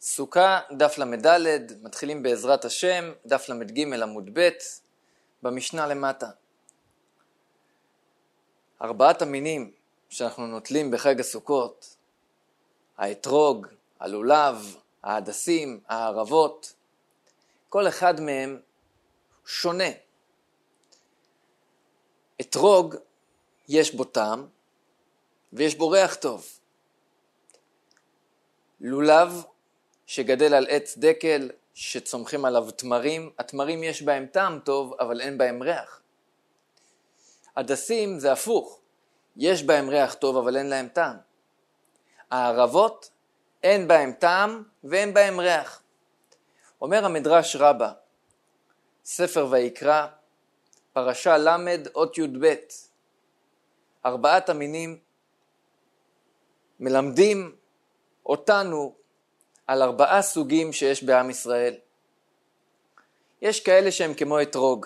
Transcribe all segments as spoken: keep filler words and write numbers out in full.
סוכה, דף למדלת, מתחילים בעזרת השם, דף למד ג' עמוד ב', במשנה למטה. ארבעת המינים שאנחנו נוטלים בחג הסוכות, האתרוג, הלולב, ההדסים, הערבות, כל אחד מהם שונה. אתרוג יש בו טעם ויש בו ריח טוב. לולב שגדל על עץ דקל שצומחים עליו תמרים, התמרים יש בהם טעם טוב אבל אין בהם ריח. הדסים זה הפוך, יש בהם ריח טוב אבל אין להם טעם. הערבות אין בהם טעם ואין בהם ריח. אומר המדרש רבה, ספר ויקרא, פרשה למד אות י"ב, ארבעת המינים מלמדים אותנו על ארבעה סוגים שיש בעם ישראל. יש כאלה שהם כמו אתרוג.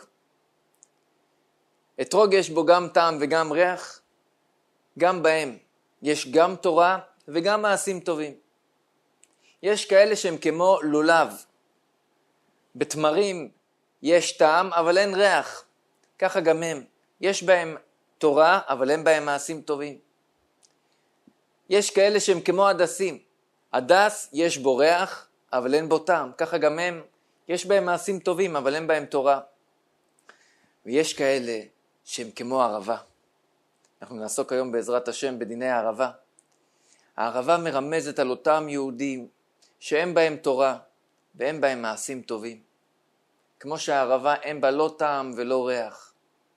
אתרוג יש בו גם טעם וגם ריח, גם בהם יש גם תורה וגם מעשים טובים. יש כאלה שהם כמו לולב. בתמרים יש טעם אבל אין ריח. ככה גם הם. יש בהם תורה אבל אין בהם מעשים טובים. יש כאלה שהם כמו הדסים. הדס יש בו ריח אבל אין בו טעם. ככה גם הם. יש בהם מעשים טובים אבל אין בהם תורה. ויש כאלה שהם כמו ערבה. אנחנו נעסוק היום בעזרת השם בדיני הערבה. הערבה מרמזת על אותם יהודים שאין בהם תורה ואין בהם מעשים טובים. כמו שהערבה אין בה לא טעם ולא ריח.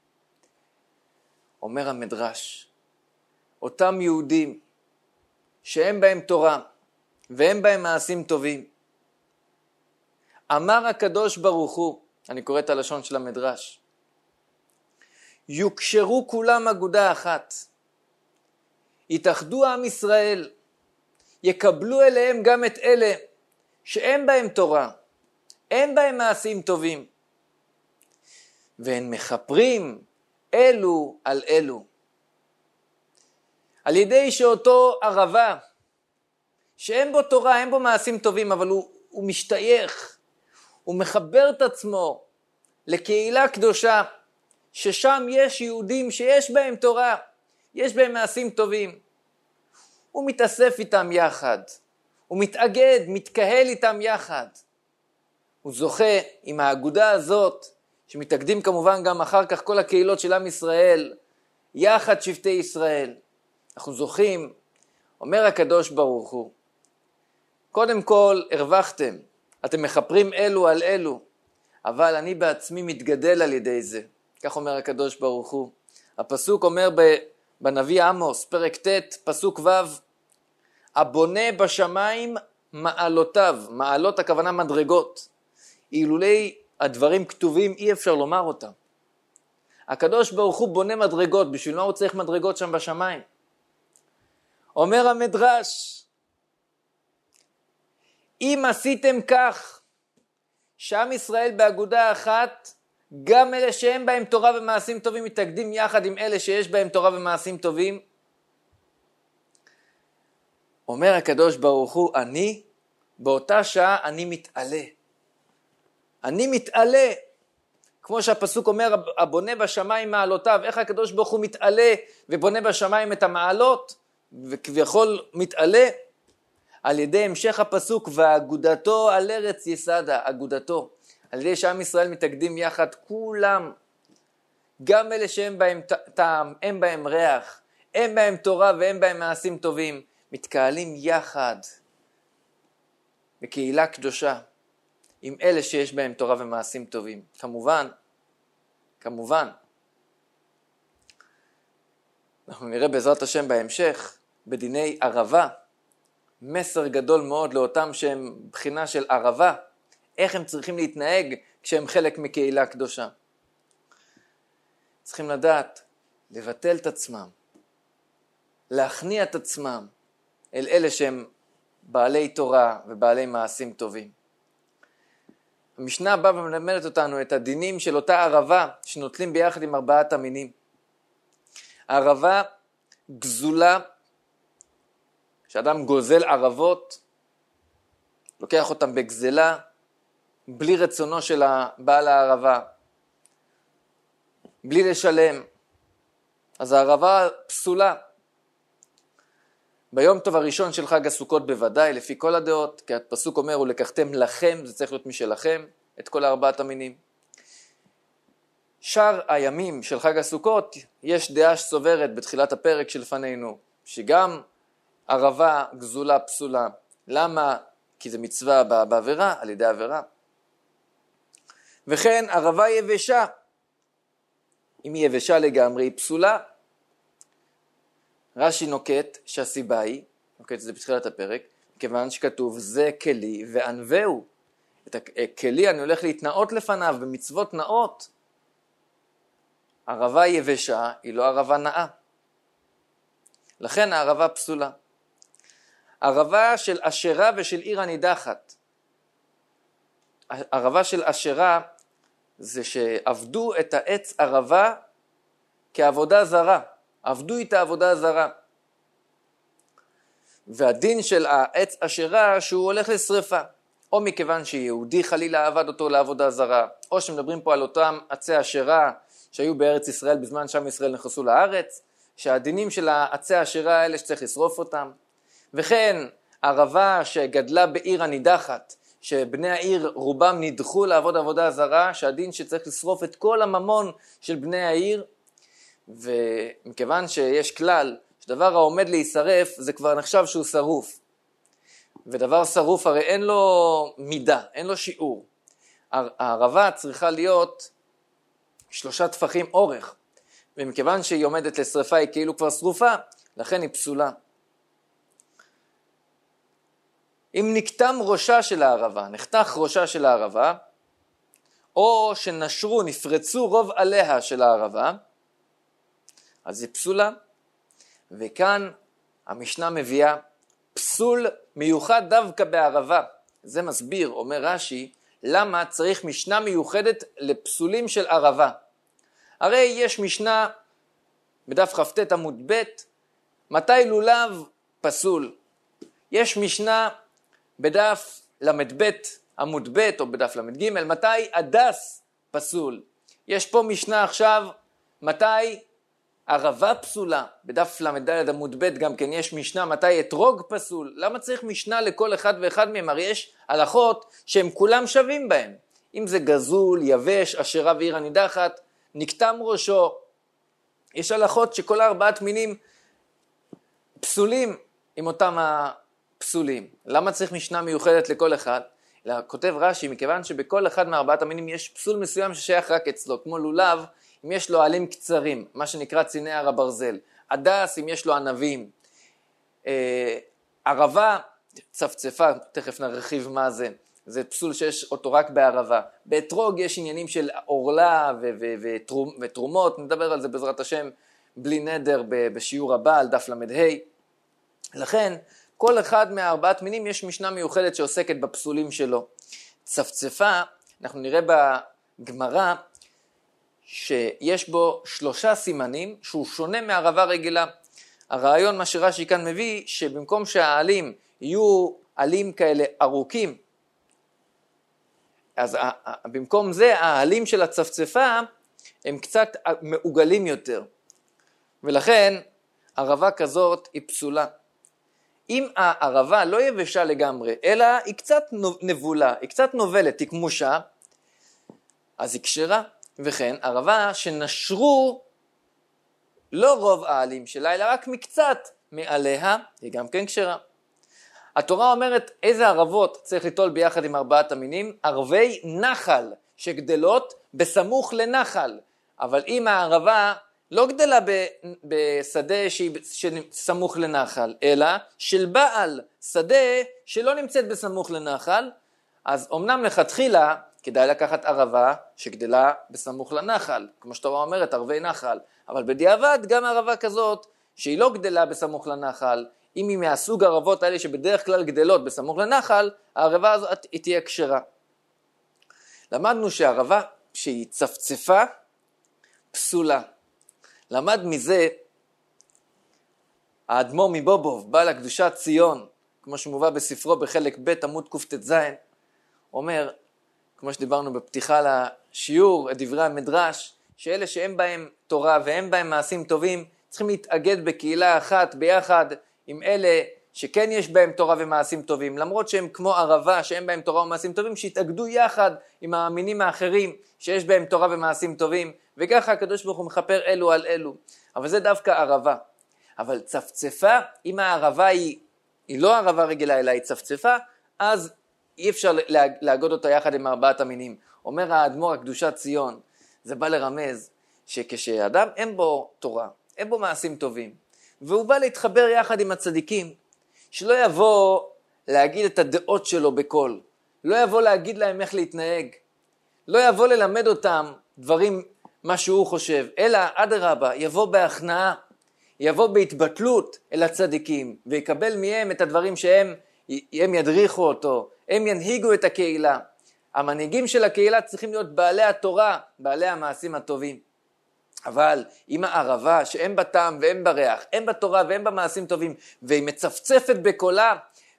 אומר המדרש, אותם יהודים שאין בהם תורה ואין בהם מעשים טובים. אמר הקדוש ברוך הוא, אני קורא את הלשון של המדרש, יוקשרו כולם אגודה אחת, יתאחדו עם ישראל, יקבלו אליהם גם את אלה שאין בהם תורה, אין בהם מעשים טובים, והם מחפרים אלו על אלו. על ידי שאותו ערבה, שאין בו תורה, אין בו מעשים טובים, אבל הוא, הוא משתייך, הוא מחבר את עצמו לקהילה קדושה, ששם יש יהודים שיש בהם תורה, יש בהם מעשים טובים. הוא מתאסף איתם יחד, הוא מתאגד, מתקהל איתם יחד. הוא זוכה עם האגודה הזאת, שמתאגדים כמובן גם אחר כך כל הקהילות של עם ישראל, יחד שבטי ישראל. אנחנו זוכים, אומר הקדוש ברוך הוא, קודם כל הרווחתם, אתם מחפרים אלו על אלו, אבל אני בעצמי מתגדל על ידי זה. כך אומר הקדוש ברוך הוא. הפסוק אומר בנביא עמוס, פרק ט', פסוק ו', הבונה בשמיים מעלותיו, מעלות הכוונה מדרגות. אילולי הדברים כתובים אי אפשר לומר אותם. הקדוש ברוך הוא בונה מדרגות, בשביל מה הוא צריך מדרגות שם בשמיים? אומר המדרש, אם עשיתם כך, שעם ישראל באגודה אחת, גם אלה שאין בהם תורה ומעשים טובים מתאגדים יחד עם אלה שיש בהם תורה ומעשים טובים. אומר הקדוש ברוך הוא, אני, באותה שעה אני מתעלה. אני מתעלה. כמו שהפסוק אומר, הבונה בשמיים מעלותיו, איך הקדוש ברוך הוא מתעלה ובונה בשמיים את המעלות, וכביכול מתעלה, על ידי המשך הפסוק, ואגודתו על ארץ יסדה, אגודתו. על ידי שעם ישראל מתאגדים יחד, כולם, גם אלה שאין בהם טעם, אין בהם ריח, אין בהם תורה ואין בהם מעשים טובים, מתקהלים יחד, בקהילה קדושה, עם אלה שיש בהם תורה ומעשים טובים. כמובן, כמובן, אנחנו נראה בעזרת השם בהמשך, בדיני ערבה, מסר גדול מאוד לאותם שהם בחינה של ערבה, איך הם צריכים להתנהג כשהם חלק מקהילה קדושה. צריכים לדעת, לבטל את עצמם, להכניע את עצמם אל אלה שהם בעלי תורה ובעלי מעשים טובים. המשנה באה ומלמדת אותנו את הדינים של אותה ערבה שנוטלים ביחד עם ארבעת המינים. הערבה גזולה, שאדם גוזל ערבות, לוקח אותם בגזלה, בלי רצונו של בעל הערבה, בלי לשלם. אז הערבה פסולה. ביום טוב הראשון של חג הסוכות בוודאי, לפי כל הדעות, כי הפסוק אומר, ולקחתם לכם, זה צריך להיות משלכם, את כל ארבעת המינים. שאר הימים של חג הסוכות, יש דעה שסוברת בתחילת הפרק שלפנינו, שגם ערבה גזולה פסולה. למה? כי זה מצווה בעבירה, על ידי עבירה. וכן ערבה יבשה, אם היא יבשה לגמרי, היא פסולה. רש"י נוקט שהסיבה היא, נוקט את זה בתחילת הפרק, כיוון שכתוב זה כלי וענווהו. את הכלי אני הולך להתנאות לפניו במצוות נאות. ערבה יבשה היא לא ערבה נאה. לכן הערבה פסולה. ערבה של אשרה ושל עיר הנידחת. ערבה של אשרה זה שעבדו את העץ ערבה כעבודה זרה. עבדו איתה עבודה זרה. והדין של העץ אשרה שהוא הולך לשריפה. או מכיוון שיהודי חלילה עבד אותו לעבודה זרה, או שמדברים פה על אותם עצי אשרה שהיו בארץ ישראל בזמן שעם ישראל נכנסו לארץ, שהדינים של העצי האשרה האלה שצריך לשרוף אותם. וכן ערבה שגדלה בעיר הנידחת, שבני העיר רובם נדחו לעבוד עבודה זרה, שהדין שצריך לשרוף את כל הממון של בני העיר, ומכיוון שיש כלל שדבר העומד להישרף זה כבר נחשב שהוא שרוף, ודבר שרוף הרי אין לו מידה, אין לו שיעור. הערבה צריכה להיות שלושה טפחים אורך, ומכיוון שהיא עומדת לשריפה היא כאילו כבר שרופה, לכן היא פסולה. אם נקטם ראשה של הערבה, נחתך ראשה של הערבה, או שנשרו, נפרצו רוב עליה של הערבה, אז היא פסולה. וכאן המשנה מביאה פסול מיוחד דווקא בערבה. זה מסביר, אומר רש"י, למה צריך משנה מיוחדת לפסולים של ערבה. הרי יש משנה בדף כ"ט עמוד ב', מתי לולב פסול. יש משנה בדף למד ב' עמוד ב' או בדף למד ג', מתי הדס פסול. יש פה משנה עכשיו, מתי ערבה פסולה. בדף למד ד' עמוד ב' גם כן יש משנה, מתי אתרוג פסול. למה צריך משנה לכל אחד ואחד מהם? הרי יש הלכות שהם כולם שווים בהם. אם זה גזול, יבש, אשרה ועיר הנידחת, נקטם ראשו. יש הלכות שכל ארבעת מינים פסולים עם אותם הפסולים. למה צריך משנה מיוחדת לכל אחד? אלא כותב רש"י, מכיוון שבכל אחד מארבעת המינים יש פסול מסוים ששייך רק אצלו, כמו לולב, אם יש לו עלים קצרים, מה שנקרא ציני הר הברזל, הדס אם יש לו ענבים, אה, ערבה, צפצפה, תכף נרחיב מה זה, זה פסול שיש אותו רק בערבה. באתרוג יש עניינים של עורלה ו- ו- ותרומ- ותרומות, נדבר על זה בעזרת השם בלי נדר בשיעור הבא על דף למד ה'. לכן כל אחד מהארבעת מינים יש משנה מיוחדת שעוסקת בפסולים שלו. צפצפה, אנחנו נראה בגמרא שיש בו שלושה סימנים שהוא שונה מערבה רגילה. הרעיון מה שרש"י כאן מביא, שבמקום שהעלים יהיו עלים כאלה ארוכים, אז במקום זה העלים של הצפצפה הם קצת מעוגלים יותר, ולכן ערבה כזאת היא פסולה. אם הערבה לא יבשה לגמרי, אלא היא קצת נבולה, היא קצת נובלת, היא כמושה, אז היא כשרה. וכן ערבה שנשרו לא רוב העלים שלה, אלא רק מקצת מעליה, היא גם כן כשרה. התורה אומרת איזה ערבות צריך ליטול ביחד עם ארבעת המינים? ערבי נחל שגדלות בסמוך לנחל. אבל אם הערבה לא גדלה בשדה שהיא סמוך לנחל, אלא של בעל שדה שלא נמצאת בסמוך לנחל, אז אמנם לכתחילה כדאי לקחת ערבה שגדלה בסמוך לנחל, כמו שתורה אומרת, ערבי נחל. אבל בדיעבד גם ערבה כזאת שהיא לא גדלה בסמוך לנחל, אם היא מהסוג הערבות האלה שבדרך כלל גדלות בסמוך לנחל, הערבה הזאת היא תהיה כשרה. למדנו שהערבה שהיא צפצפה פסולה. למד מזה האדמו"ר מבובוב, בעל הקדושת ציון, כמו שמובא בספרו בחלק ב' עמוד קט"ז, אומר, כמו שדיברנו בפתיחה לשיעור, את דברי המדרש, שאלה שאין בהם תורה ואין בהם מעשים טובים, צריכים להתאגד בקהילה אחת ביחד עם אלה שכן יש בהם תורה ומעשים טובים, למרות שהם כמו ערבה שאין בהם תורה ומעשים טובים, שיתאגדו יחד עם המאמינים האחרים שיש בהם תורה ומעשים טובים, וככה הקדוש ברוך הוא מכפר אלו על אלו. אבל זה דווקא ערבה. אבל צפצפה, אם הערבה היא, היא לא ערבה רגילה אלא היא צפצפה, אז אי אפשר להגוד אותה יחד עם ארבעת המינים. אומר האדמו"ר הקדושת ציון, זה בא לרמז שכשאדם אין בו תורה, אין בו מעשים טובים, והוא בא להתחבר יחד עם הצדיקים, שלא יבוא להגיד את הדעות שלו בקול, לא יבוא להגיד להם איך להתנהג, לא יבוא ללמד אותם דברים מה שהוא חושב, אלא אדרבה, יבוא בהכנעה, יבוא בהתבטלות אל הצדיקים, ויקבל מהם את הדברים שהם הם ידריכו אותו, הם ינהיגו את הקהילה. המנהיגים של הקהילה צריכים להיות בעלי התורה, בעלי המעשים הטובים. אבל אם הערבה שאין בה טעם ואין בה ריח, אין בה תורה ואין בה מעשים טובים, והיא מצפצפת בקולה,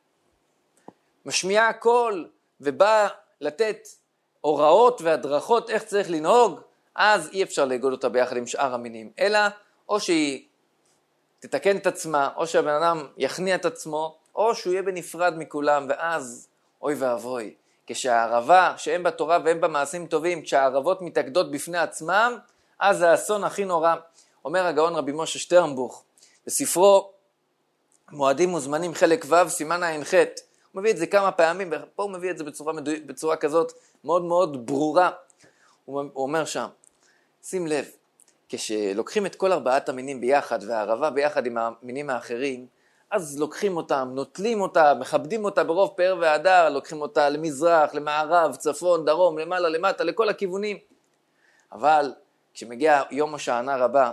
משמיעה קול ובאה לתת הוראות והדרכות איך צריך לנהוג, אז אי אפשר לאגוד אותה ביחד עם שאר המינים, אלא או שהיא תתקן את עצמה, או שהבן אדם יכניע את עצמו, או שהוא יהיה בנפרד מכולם, ואז אוי ואבוי. כשהערבה שאין בה תורה ואין בה מעשים טובים, כשהערבות מתאגדות בפני עצמם, אז זה האסון הכי נורא. אומר הגאון רבי משה שטרנבוך, בספרו מועדים וזמנים חלק ו' סימן ע"ח, הוא מביא את זה כמה פעמים, ופה הוא מביא את זה בצורה, מדוי, בצורה כזאת מאוד מאוד ברורה. הוא אומר שם, שים לב, כשלוקחים את כל ארבעת המינים ביחד, והערבה ביחד עם המינים האחרים, אז לוקחים אותם, נוטלים אותה, מכבדים אותה ברוב פאר והדר, לוקחים אותה למזרח, למערב, צפון, דרום, למעלה, למטה, לכל הכיוונים. אבל כשמגיע יום הושענא רבה,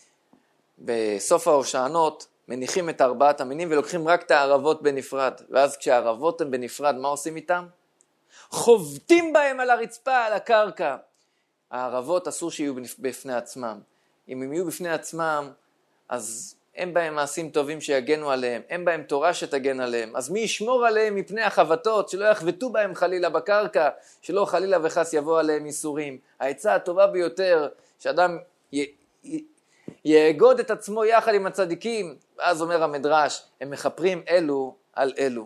בסוף ההושענות מניחים את ארבעת המינים ולוקחים רק את הערבות בנפרד. ואז כשהערבות הן בנפרד, מה עושים איתם? חובטים בהם על הרצפה, על הקרקע. הערבות אסור שיהיו בפני עצמם. אם הם יהיו בפני עצמם, אז אין בהם מעשים טובים שיגנו עליהם, אין בהם תורה שתגן עליהם. אז מי ישמור עליהם מפני החבטות, שלא יחבטו בהם חלילה בקרקע, שלא חלילה וחס יבוא עליהם איסורים. העצה הטובה ביותר, שאדם י... י... יאגוד את עצמו יחד עם הצדיקים, ואז אומר המדרש, הם מחפרים אלו על אלו.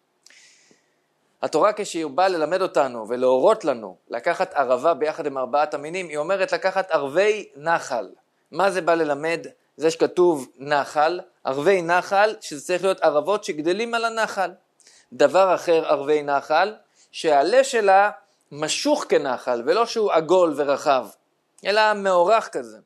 התורה כשהיא באה ללמד אותנו ולהורות לנו לקחת ערבה ביחד עם ארבעת המינים, היא אומרת לקחת ערבי נחל. מה זה בא ללמד? זה שכתוב נחל, ערבי נחל, שזה צריך להיות ערבות שגדלים על הנחל. דבר אחר ערבי נחל, שהעלה שלה משוך כנחל, ולא שהוא עגול ורחב, אלא מאורך כזה.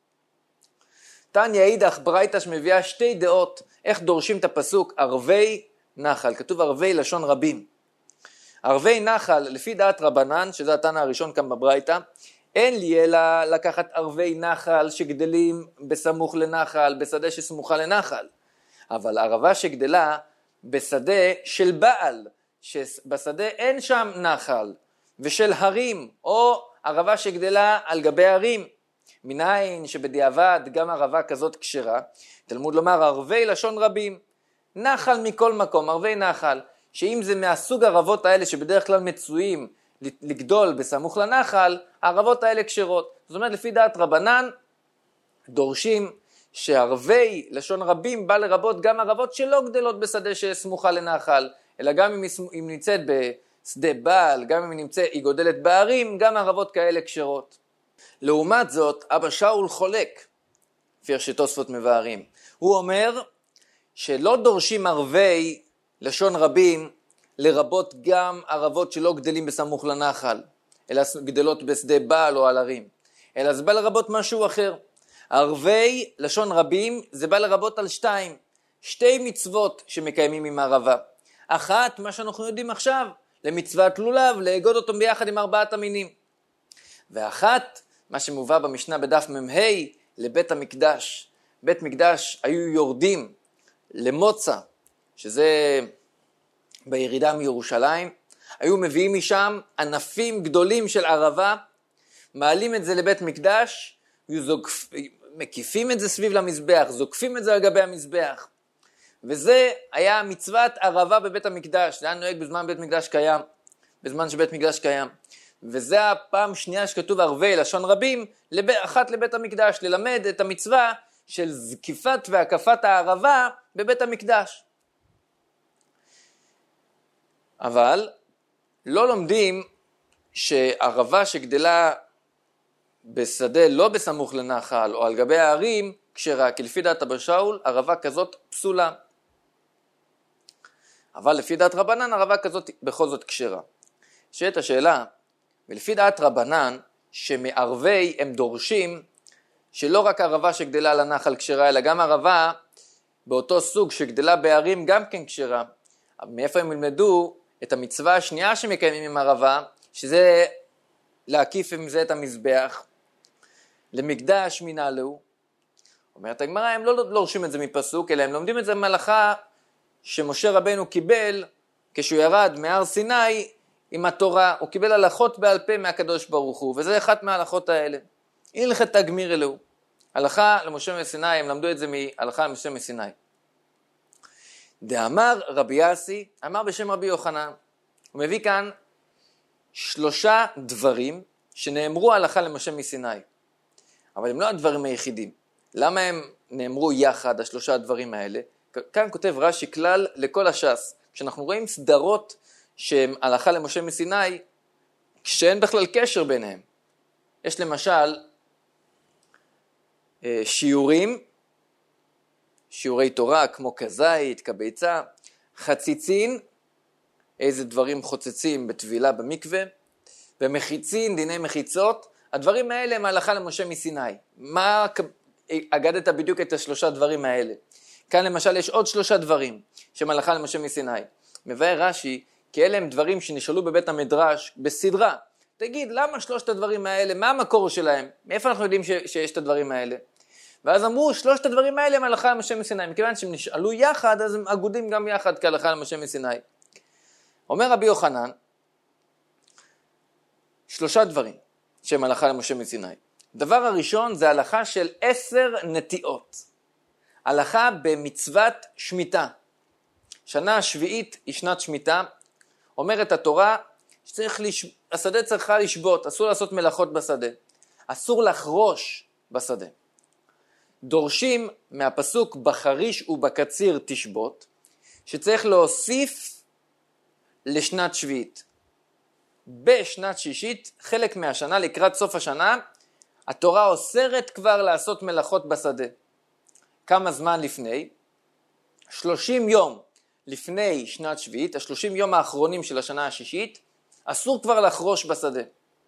תניא אידך ברייתא שמביאה שתי דעות, איך דורשים את הפסוק ערבי נחל, כתוב ערבי לשון רבים. ערבי נחל, לפי דעת רבנן, שזה התנא הראשון כאן בברייתא, אין לי אלא לקחת ערבי נחל שגדלים בסמוך לנחל, בשדה שסמוכה לנחל. אבל ערבה שגדלה בשדה של בעל, שבשדה אין שם נחל, ושל הרים, או ערבה שגדלה על גבי הרים. מניין שבדיעבד גם ערבה כזאת כשרה, תלמוד לומר ערבי לשון רבים, נחל מכל מקום, ערבי נחל, שאם זה מהסוג ערבות האלה שבדרך כלל מצויים לגדול בסמוך לנחל, הערבות האלה כשרות. זאת אומרת, לפי דעת רבנן, דורשים שערבי לשון רבים בא לרבות גם ערבות שלא גדלות בשדה שסמוכה לנחל, אלא גם אם היא נמצאת בשדה בעל, גם אם היא נמצאת, היא גודלת בערים, גם ערבות כאלה כשרות. לעומת זאת, אבא שאול חולק, לפי איך שתוספות מבארים. הוא אומר שלא דורשים ערבי לשון רבים, לרבות גם ערבות שלא גדלים בסמוך לנחל, אלא גדלות בשדה בעל או על הרים. אלא זה בא לרבות משהו אחר. ערבי לשון רבים זה בא לרבות על שתיים. שתי מצוות שמקיימים עם ערבה. אחת, מה שאנחנו יודעים עכשיו, למצוות לולב, לאגוד אותם ביחד עם ארבעת המינים. ואחת, מה שמובא במשנה בדף מ"ה, לבית המקדש. בית מקדש היו יורדים למוצא, שזה בירידה מירושלים, היו מביאים משם ענפים גדולים של ערבה, מעלים את זה לבית מקדש, זוקפ... מקיפים את זה סביב למזבח, זוקפים את זה על גבי המזבח, וזה היה מצוות ערבה בבית המקדש, זה היה נוהג בזמן בית מקדש קיים, בזמן שבית מקדש קיים. וזה הפעם שנייה שכתוב ערבי לשון רבים, אחת לבית המקדש, ללמד את המצווה של זקיפת והקפת הערבה בבית המקדש. אבל לא לומדים שערבה שגדלה בשדה לא בסמוך לנחל או על גבי הערים כשרה, כי לפי דעת אבא שאול ערבה כזאת פסולה. אבל לפי דעת רבנן ערבה כזאת בכל זאת כשרה. שאת השאלה, ולפי דעת רבנן שמערבי הם דורשים שלא רק ערבה שגדלה על הנחל כשרה, אלא גם ערבה באותו סוג שגדלה בערים גם כן כשרה. מאיפה הם ילמדו את המצווה השנייה שמקיימים עם ערבה, שזה להקיף עם זה את המזבח, למקדש מנהלו. אומרת הגמרא, הם לא דורשים את זה מפסוק, אלא הם לומדים את זה מהלכה שמשה רבנו קיבל כשהוא ירד מהר סיני עם התורה, הוא קיבל הלכות בעל פה מהקדוש ברוך הוא, וזה אחת מההלכות האלה. הלכת תגמיר אלוהו. הלכה למשה מסיני, הם למדו את זה מהלכה למשה מסיני. דאמר רבי יאסי, אמר בשם רבי יוחנן, הוא מביא כאן שלושה דברים שנאמרו הלכה למשה מסיני, אבל הם לא הדברים היחידים. למה הם נאמרו יחד, השלושה הדברים האלה? כאן כותב רש"י כלל לכל הש"ס, כשאנחנו רואים סדרות שהם הלכה למשה מסיני, כשאין בכלל קשר ביניהם. יש למשל שיעורים, שיעורי תורה כמו כזית, כביצה, חציצין, איזה דברים חוצצים בטבילה במקווה, ומחיצין, דיני מחיצות, הדברים האלה הם הלכה למשה מסיני. מה אגדת בדיוק את השלושה דברים האלה? כאן למשל יש עוד שלושה דברים שהם הלכה למשה מסיני. מבאר רש"י, כי אלה הם דברים שנשאלו בבית המדרש בסדרה. תגיד, למה שלושת הדברים האלה, מה המקור שלהם? מאיפה אנחנו יודעים ש- שיש את הדברים האלה? ואז אמרו, שלושת הדברים האלה הם הלכה למשה מסיני. מכיוון שהם נשאלו יחד, אז הם אגודים גם יחד כהלכה למשה מסיני. אומר רבי יוחנן, שלושה דברים שהם הלכה למשה מסיני. דבר הראשון זה הלכה של עשר נטיעות. הלכה במצוות שמיטה. שנה השביעית היא שנת שמיטה. אומרת התורה שצריך לש... השדה צריכה לשבות, אסור לעשות מלאכות בשדה. אסור לחרוש בשדה. דורשים מהפסוק בחריש ובקציר תשבות, שצריך להוסיף לשנת שביעית. בשנת שישית, חלק מהשנה, לקראת סוף השנה, התורה אוסרת כבר לעשות מלאכות בשדה. כמה זמן לפני? שלושים יום לפני שנת שביעית, השלושים יום האחרונים של השנה השישית, אסור כבר לחרוש בשדה.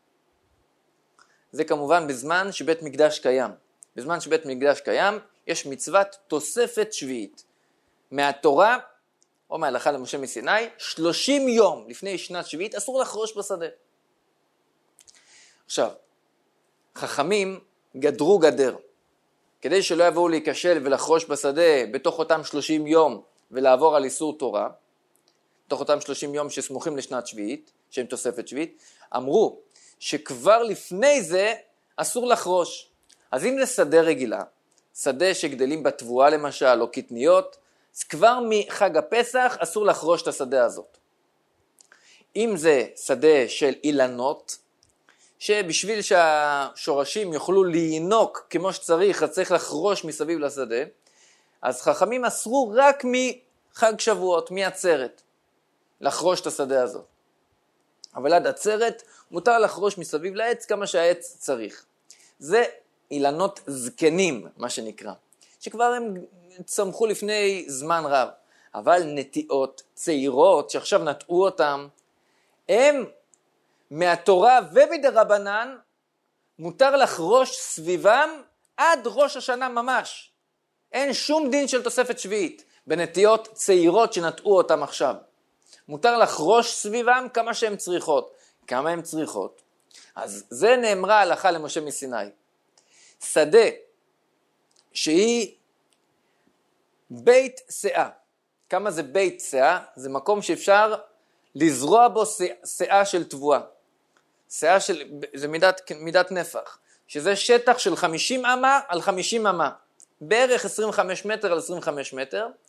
זה כמובן בזמן שבית מקדש קיים. בזמן שבית מקדש קיים, יש מצוות תוספת שביעית. מהתורה, או מההלכה למשה מסיני, שלושים יום לפני שנת שביעית, אסור לחרוש בשדה. עכשיו, חכמים גדרו גדר, כדי שלא יבואו להיכשל ולחרוש בשדה בתוך אותם שלושים יום ולעבור על איסור תורה, בתוך אותם שלושים יום שסמוכים לשנת שביעית, שהם תוספת שביעית, אמרו שכבר לפני זה אסור לחרוש. אז אם זה שדה רגילה, שדה שגדלים בתבואה למשל או קטניות, אז כבר מחג הפסח אסור לחרוש את השדה הזאת. אם זה שדה של אילנות, שבשביל שהשורשים יוכלו להינוק כמו שצריך, אז צריך לחרוש מסביב לשדה, אז חכמים אסרו רק מחג שבועות, מעצרת, לחרוש את השדה הזאת. אבל עד עצרת מותר לחרוש מסביב לעץ כמה שהעץ צריך. זה אילנות זקנים, מה שנקרא, שכבר הם צמחו לפני זמן רב. אבל נטיעות צעירות שעכשיו נטעו אותם, הם מהתורה ומדרבנן מותר לחרוש סביבם עד ראש השנה ממש. אין שום דין של תוספת שביעית בנטיעות צעירות שנטעו אותם עכשיו. מותר לחרוש סביבם כמה שהן צריכות. כמה הן צריכות? אז זה נאמרה הלכה למשה מסיני. שדה שהיא בית שאה. כמה זה בית שאה? זה מקום שאפשר לזרוע בו שאה של תבואה. שאה של, זה מידת, מידת נפח, שזה שטח של חמישים אמה על חמישים אמה, בערך עשרים וחמישה מטר על עשרים וחמישה מטר,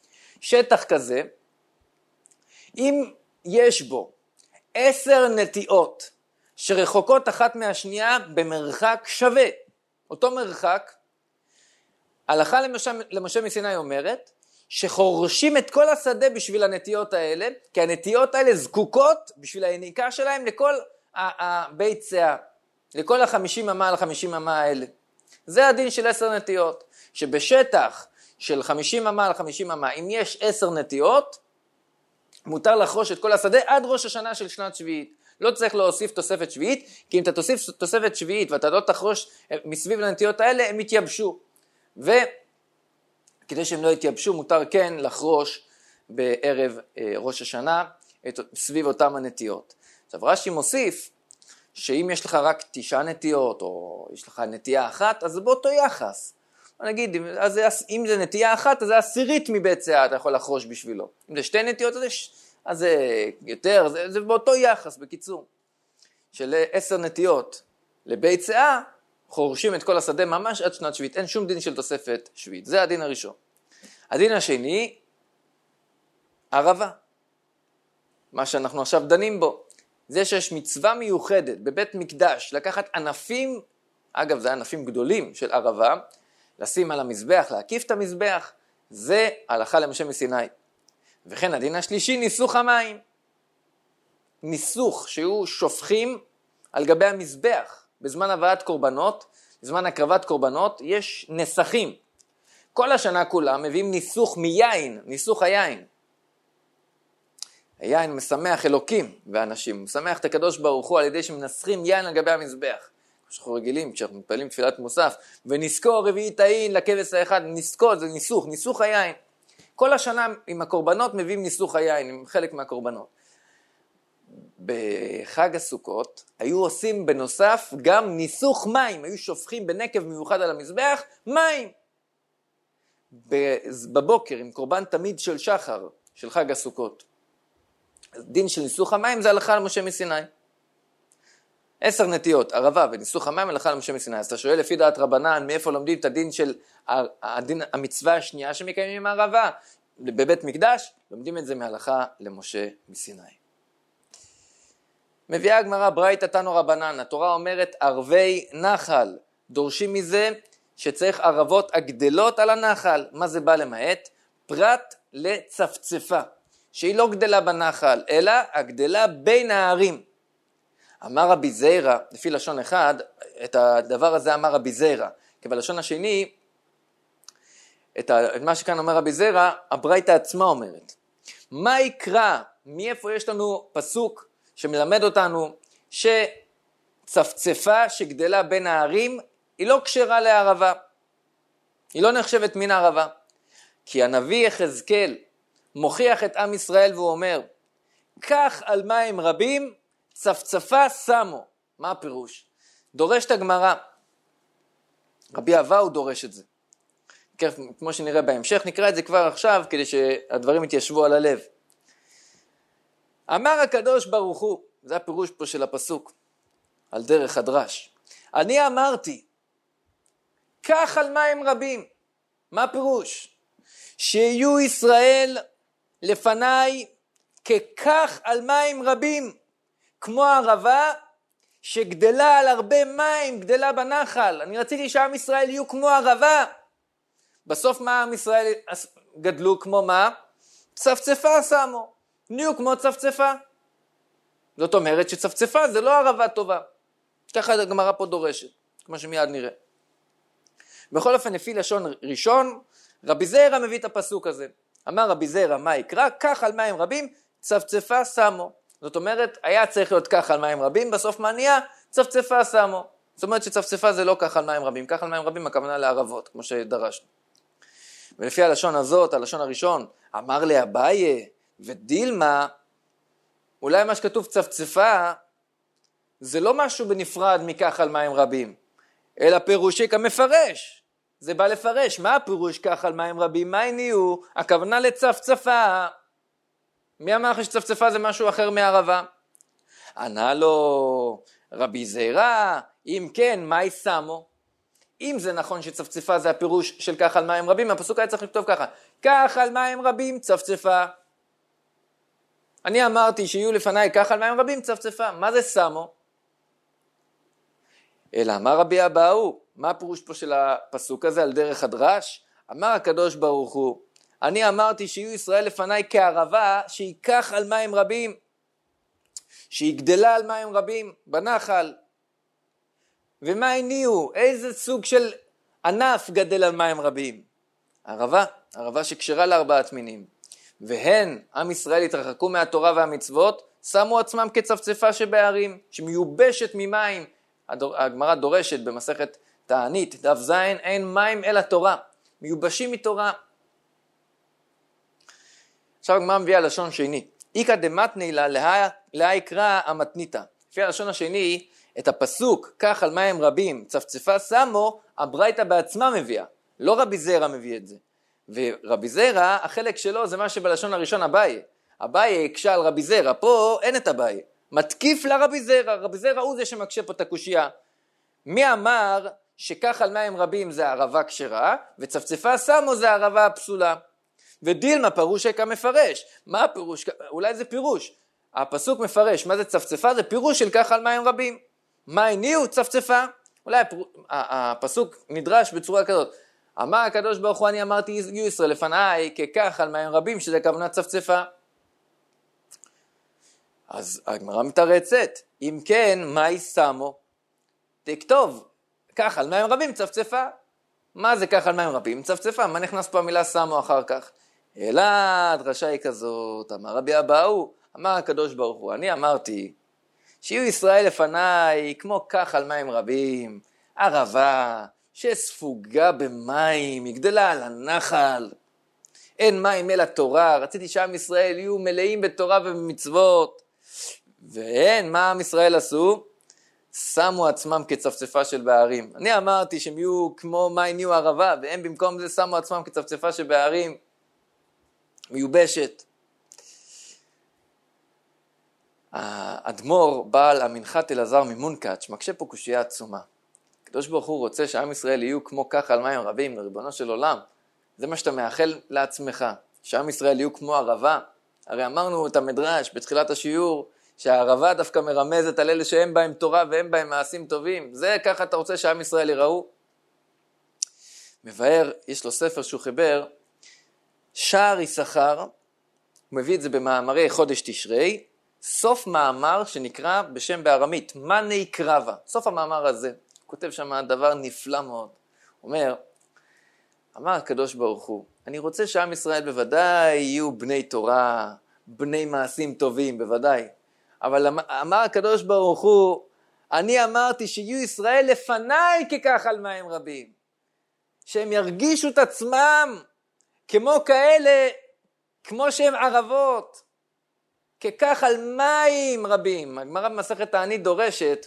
שטח כזה, אם יש בו עשר נטיעות שרחוקות אחת מהשנייה במרחק שווה, אותו מרחק, הלכה למשה, למשה מסיני אומרת, שחורשים את כל השדה בשביל הנטיות האלה, כי הנטיות האלה זקוקות בשביל היניקה שלהם לכל הבית צאה, לכל החמישים אמה על חמישים אמה האלה. זה הדין של עשר נטיות, שבשטח של חמישים אמה על חמישים אמה, אם יש עשר נטיות, מותר לחרוש את כל השדה עד ראש השנה של שנת שביעית. לא צריך להוסיף תוספת שביעית, כי אם אתה תוסיף תוספת שביעית ואתה לא תחרוש מסביב לנטיות האלה, הם יתייבשו. וכדי שהם לא יתייבשו, מותר כן לחרוש בערב ראש השנה את, סביב אותם הנטיות. עכשיו רש"י מוסיף, שאם יש לך רק תשעה נטיות, או יש לך נטייה אחת, אז זה באותו יחס. נגיד, אז אם זה נטייה אחת, אז זה עשירית מבית צאה, אתה יכול לחרוש בשבילו. אם זה שתי נטיות, אז זה, אז זה יותר, זה, זה באותו יחס, בקיצור. של עשר נטיות לבית צאה, חורשים את כל השדה ממש עד שנת שביעית. אין שום דין של תוספת שביעית. זה הדין הראשון. הדין השני, ערבה. מה שאנחנו עכשיו דנים בו. זה שיש מצווה מיוחדת בבית מקדש, לקחת ענפים, אגב זה ענפים גדולים של ערבה, לשים על המזבח, להקיף את המזבח, זה הלכה למשה מסיני. וכן הדין השלישי, ניסוך המים. ניסוך שהוא שופכים על גבי המזבח. בזמן הבאת קורבנות, בזמן הקרבת קורבנות, יש נסכים. כל השנה כולה מביאים ניסוך מיין, ניסוך היין. היין משמח אלוקים ואנשים, משמח את הקדוש ברוך הוא על ידי שמנסחים יין על גבי המזבח. אנחנו רגילים, כשאנחנו מתפעלים תפילת מוסף, ונזכור רביעית העין לכבש האחד, נזכור, זה ניסוך, ניסוך היין. כל השנה עם הקורבנות מביאים ניסוך היין, עם חלק מהקורבנות. בחג הסוכות היו עושים בנוסף גם ניסוך מים, היו שופכים בנקב מיוחד על המזבח מים. בבוקר עם קורבן תמיד של שחר, של חג הסוכות. דין של ניסוך המים זה הלכה למשה מסיני. עשר נטיות, ערבה וניסוך המים הלכה למשה מסיני. אז אתה שואל לפי דעת רבנן, מאיפה לומדים את הדין של הדין, המצווה השנייה שמקיימים עם הערבה? בבית מקדש, לומדים את זה מהלכה למשה מסיני. מביאה הגמרא ברייתא תנו רבנן, התורה אומרת ערבי נחל, דורשים מזה שצריך ערבות הגדלות על הנחל. מה זה בא למעט? פרט לצפצפה, שהיא לא גדלה בנחל, אלא הגדלה בין הערים. אמר רבי זיירא, לפי לשון אחד, את הדבר הזה אמר רבי זיירא, כי בלשון השני, את, ה, את מה שכאן אומר רבי זיירא, הברייתא עצמה אומרת. מה יקרא, מאיפה יש לנו פסוק שמלמד אותנו, שצפצפה שגדלה בין הערים, היא לא כשרה לערבה, היא לא נחשבת מן הערבה, כי הנביא יחזקאל מוכיח את עם ישראל והוא אומר, כך על מים רבים צפצפה שמו. מה הפירוש? דורש את הגמרא, רבי אבאו דורש את זה, כמו שנראה בהמשך, נקרא את זה כבר עכשיו כדי שהדברים יתיישבו על הלב. אמר הקדוש ברוך הוא, זה הפירוש פה של הפסוק, על דרך הדרש, אני אמרתי, כך על מים רבים. מה הפירוש? שיהיו ישראל לפניי ככך על מים רבים, כמו ערבה שגדלה על הרבה מים, גדלה בנחל. אני רציתי שעם ישראל יהיו כמו ערבה. בסוף מה עם ישראל גדלו כמו מה? צפצפה שמו. נהיו כמו צפצפה. זאת אומרת שצפצפה זה לא ערבה טובה. ככה הגמרא פה דורשת, כמו שמיד נראה. בכל אופן, לפי לשון ראשון, רבי זיירא מביא את הפסוק הזה. אמר רבי זיירא, מה יקרא? כך על מים רבים, צפצפה שמו. זאת אומרת, היה צריך להיות כך על מים רבים, בסוף מה נהיה? צפצפה שמו. זאת אומרת שצפצפה זה לא כך על מים רבים, כך על מים רבים הכוונה לערבות, כמו שדרשנו. ולפי הלשון הזאת, הלשון הראשון, אמר לי אביי ודילמה, אולי מה שכתוב צפצפה, זה לא משהו בנפרד מכך על מים רבים, אלא פירושי כמפרש. זה בא לפרש, מה הפירוש כך על מים רבים? מה נהיו? הכוונה לצפצפה. מי אמר לך שצפצפה זה משהו אחר מערבה? ענה לו רבי זיירא, אם כן, מה שמו? אם זה נכון שצפצפה זה הפירוש של כך על מים רבים, הפסוק היה צריך לכתוב ככה, כך על מים רבים צפצפה. אני אמרתי שיהיו לפניי כך על מים רבים צפצפה. מה זה סמו? אלא אמר רבי אבאו, מה הפירוש פה של הפסוק הזה על דרך הדרש? אמר הקדוש ברוך הוא, אני אמרתי שיהיו ישראל לפניי כערבה שיקח על מים רבים, שיגדלה על מים רבים בנחל. ומה הניעו? איזה סוג של ענף גדל על מים רבים? ערבה, ערבה שקשרה לארבעת מינים. והן, עם ישראל התרחקו מהתורה והמצוות, שמו עצמם כצפצפה שבערים, שמיובשת ממים. הגמרא דורשת במסכת תענית, דף זין, אין מים אלא תורה, מיובשים מתורה. עכשיו הגמרא מביאה לשון שני, איקא דמתני לה לה יקרא המתניתא. לפי הלשון השני, את הפסוק, כך על מים רבים, צפצפה שמו, הברייתא בעצמה מביאה, לא רבי זרע מביא את זה. ורבי זרע, החלק שלו זה מה שבלשון הראשון אביי. אביי הקשה על רבי זרע, פה אין את אביי. מתקיף לרבי זרע, רבי זרע הוא זה שמקשה פה את הקושייה. מי אמר שכך על מים רבים זה ערבה כשרה, וצפצפה שמו זה ערבה פסולה. ודילמה פירוש כמפרש. מה הפירוש? אולי זה פירוש. הפסוק מפרש, מה זה צפצפה? זה פירוש של כך על מים רבים. מה הניעו? צפצפה. אולי הפסוק נדרש בצורה כזאת. אמר הקדוש ברוך הוא, אני אמרתי יהיו ישראל לפניי ככך על מים רבים, שזה כוונת צפצפה. אז הגמרא מתרצת, אם כן, מהי שמו? תכתוב, כך על מים רבים צפצפה. מה זה כך על מים רבים? צפצפה, מה נכנס פה המילה שמו אחר כך? אלא הדרשה היא כזאת, אמר רבי אבאו, אמר הקדוש ברוך הוא, אני אמרתי, שיהיו ישראל לפניי כמו כך על מים רבים, ערבה, שספוגה במים, היא גדלה על הנחל, אין מים אלא תורה, רציתי שעם ישראל יהיו מלאים בתורה ובמצוות, ואין, מה עם ישראל עשו? שמו עצמם כצפצפה של בערים. אני אמרתי שהם יהיו כמו מים יהיו ערבה, והם במקום זה שמו עצמם כצפצפה של בערים, מיובשת. האדמו"ר בעל המנחת אלעזר ממונקאץ' מקשה פה קושייה עצומה. הקדוש ברוך הוא רוצה שעם ישראל יהיו כמו כך על מים רבים, לריבונו של עולם. זה מה שאתה מאחל לעצמך, שעם ישראל יהיו כמו ערבה. הרי אמרנו את המדרש בתחילת השיעור, שהערבה דווקא מרמזת על אלה שהם בהם תורה והם בהם מעשים טובים. זה ככה אתה רוצה שעם ישראל יראו? מבאר, יש לו ספר שהוא חיבר, שער יששכר, הוא מביא את זה במאמרי חודש תשרי, סוף מאמר שנקרא בשם בארמית, מני קרבה. סוף המאמר הזה, הוא כותב שם דבר נפלא מאוד. הוא אומר, אמר הקדוש ברוך הוא, אני רוצה שעם ישראל בוודאי יהיו בני תורה, בני מעשים טובים, בוודאי. אבל אמר הקדוש ברוך הוא, אני אמרתי שיהיו ישראל לפניי ככך על מים רבים. שהם ירגישו את עצמם כמו כאלה, כמו שהם ערבות. ככך על מים רבים. הגמרא במסכת תענית דורשת,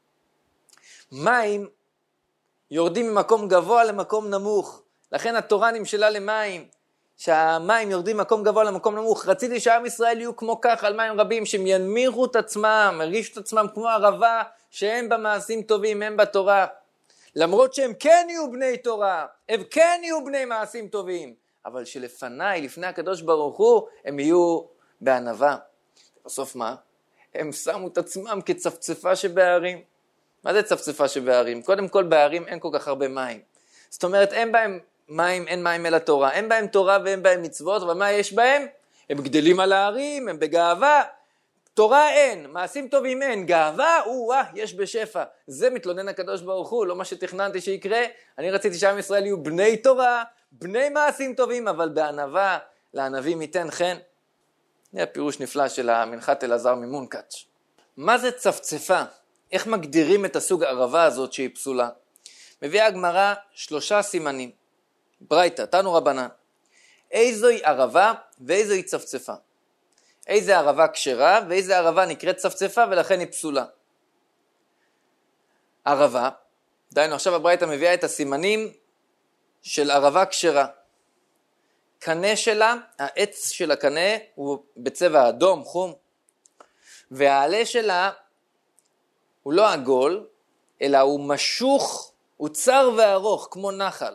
מים יורדים ממקום גבוה למקום נמוך. לכן התורה נמשלה למים. שהמים יורדים ממקום גבוה למקום נמוך. רציתי שעם ישראל יהיו כמו כך על מים רבים, שהם ינמיכו את עצמם, ירגישו את עצמם כמו ערבה, שהם במעשים טובים, הם בתורה. למרות שהם כן יהיו בני תורה, הם כן יהיו בני מעשים טובים, אבל שלפניי, לפני הקדוש ברוך הוא, הם יהיו בענווה. בסוף מה? הם שמו את עצמם כצפצפה שבערים. מה זה צפצפה שבערים? קודם כל בערים אין כל כך הרבה מים. זאת אומרת, אין בהם מים, אין מים אל התורה. אין בהם תורה ואין בהם מצוות, אבל מה יש בהם? הם גדלים על הערים, הם בגאווה. תורה אין, מעשים טובים אין, גאווה, או-אה, יש בשפע. זה מתלונן הקדוש ברוך הוא, לא מה שתכננתי שיקרה. אני רציתי שעם ישראל יהיו בני תורה, בני מעשים טובים, אבל בענווה, לענבים ייתן חן. זה הפירוש נפלא של המנחת אלעזר ממונקאץ'. מה זה צפצפה? איך מגדירים את הסוג הערבה הזאת שהיא פסולה? מביאה הגמרא שלושה סימנים. ברייתא, תנו רבנן. איזוהי ערבה ואיזוהי צפצפה. איזה ערבה כשרה ואיזה ערבה נקראת צפצפה ולכן היא פסולה. ערבה, דיינו עכשיו הברייתא מביאה את הסימנים של ערבה כשרה. קנה שלה, העץ של הקנה הוא בצבע אדום, חום, והעלה שלה הוא לא עגול, אלא הוא משוך הוא צר וארוך כמו נחל.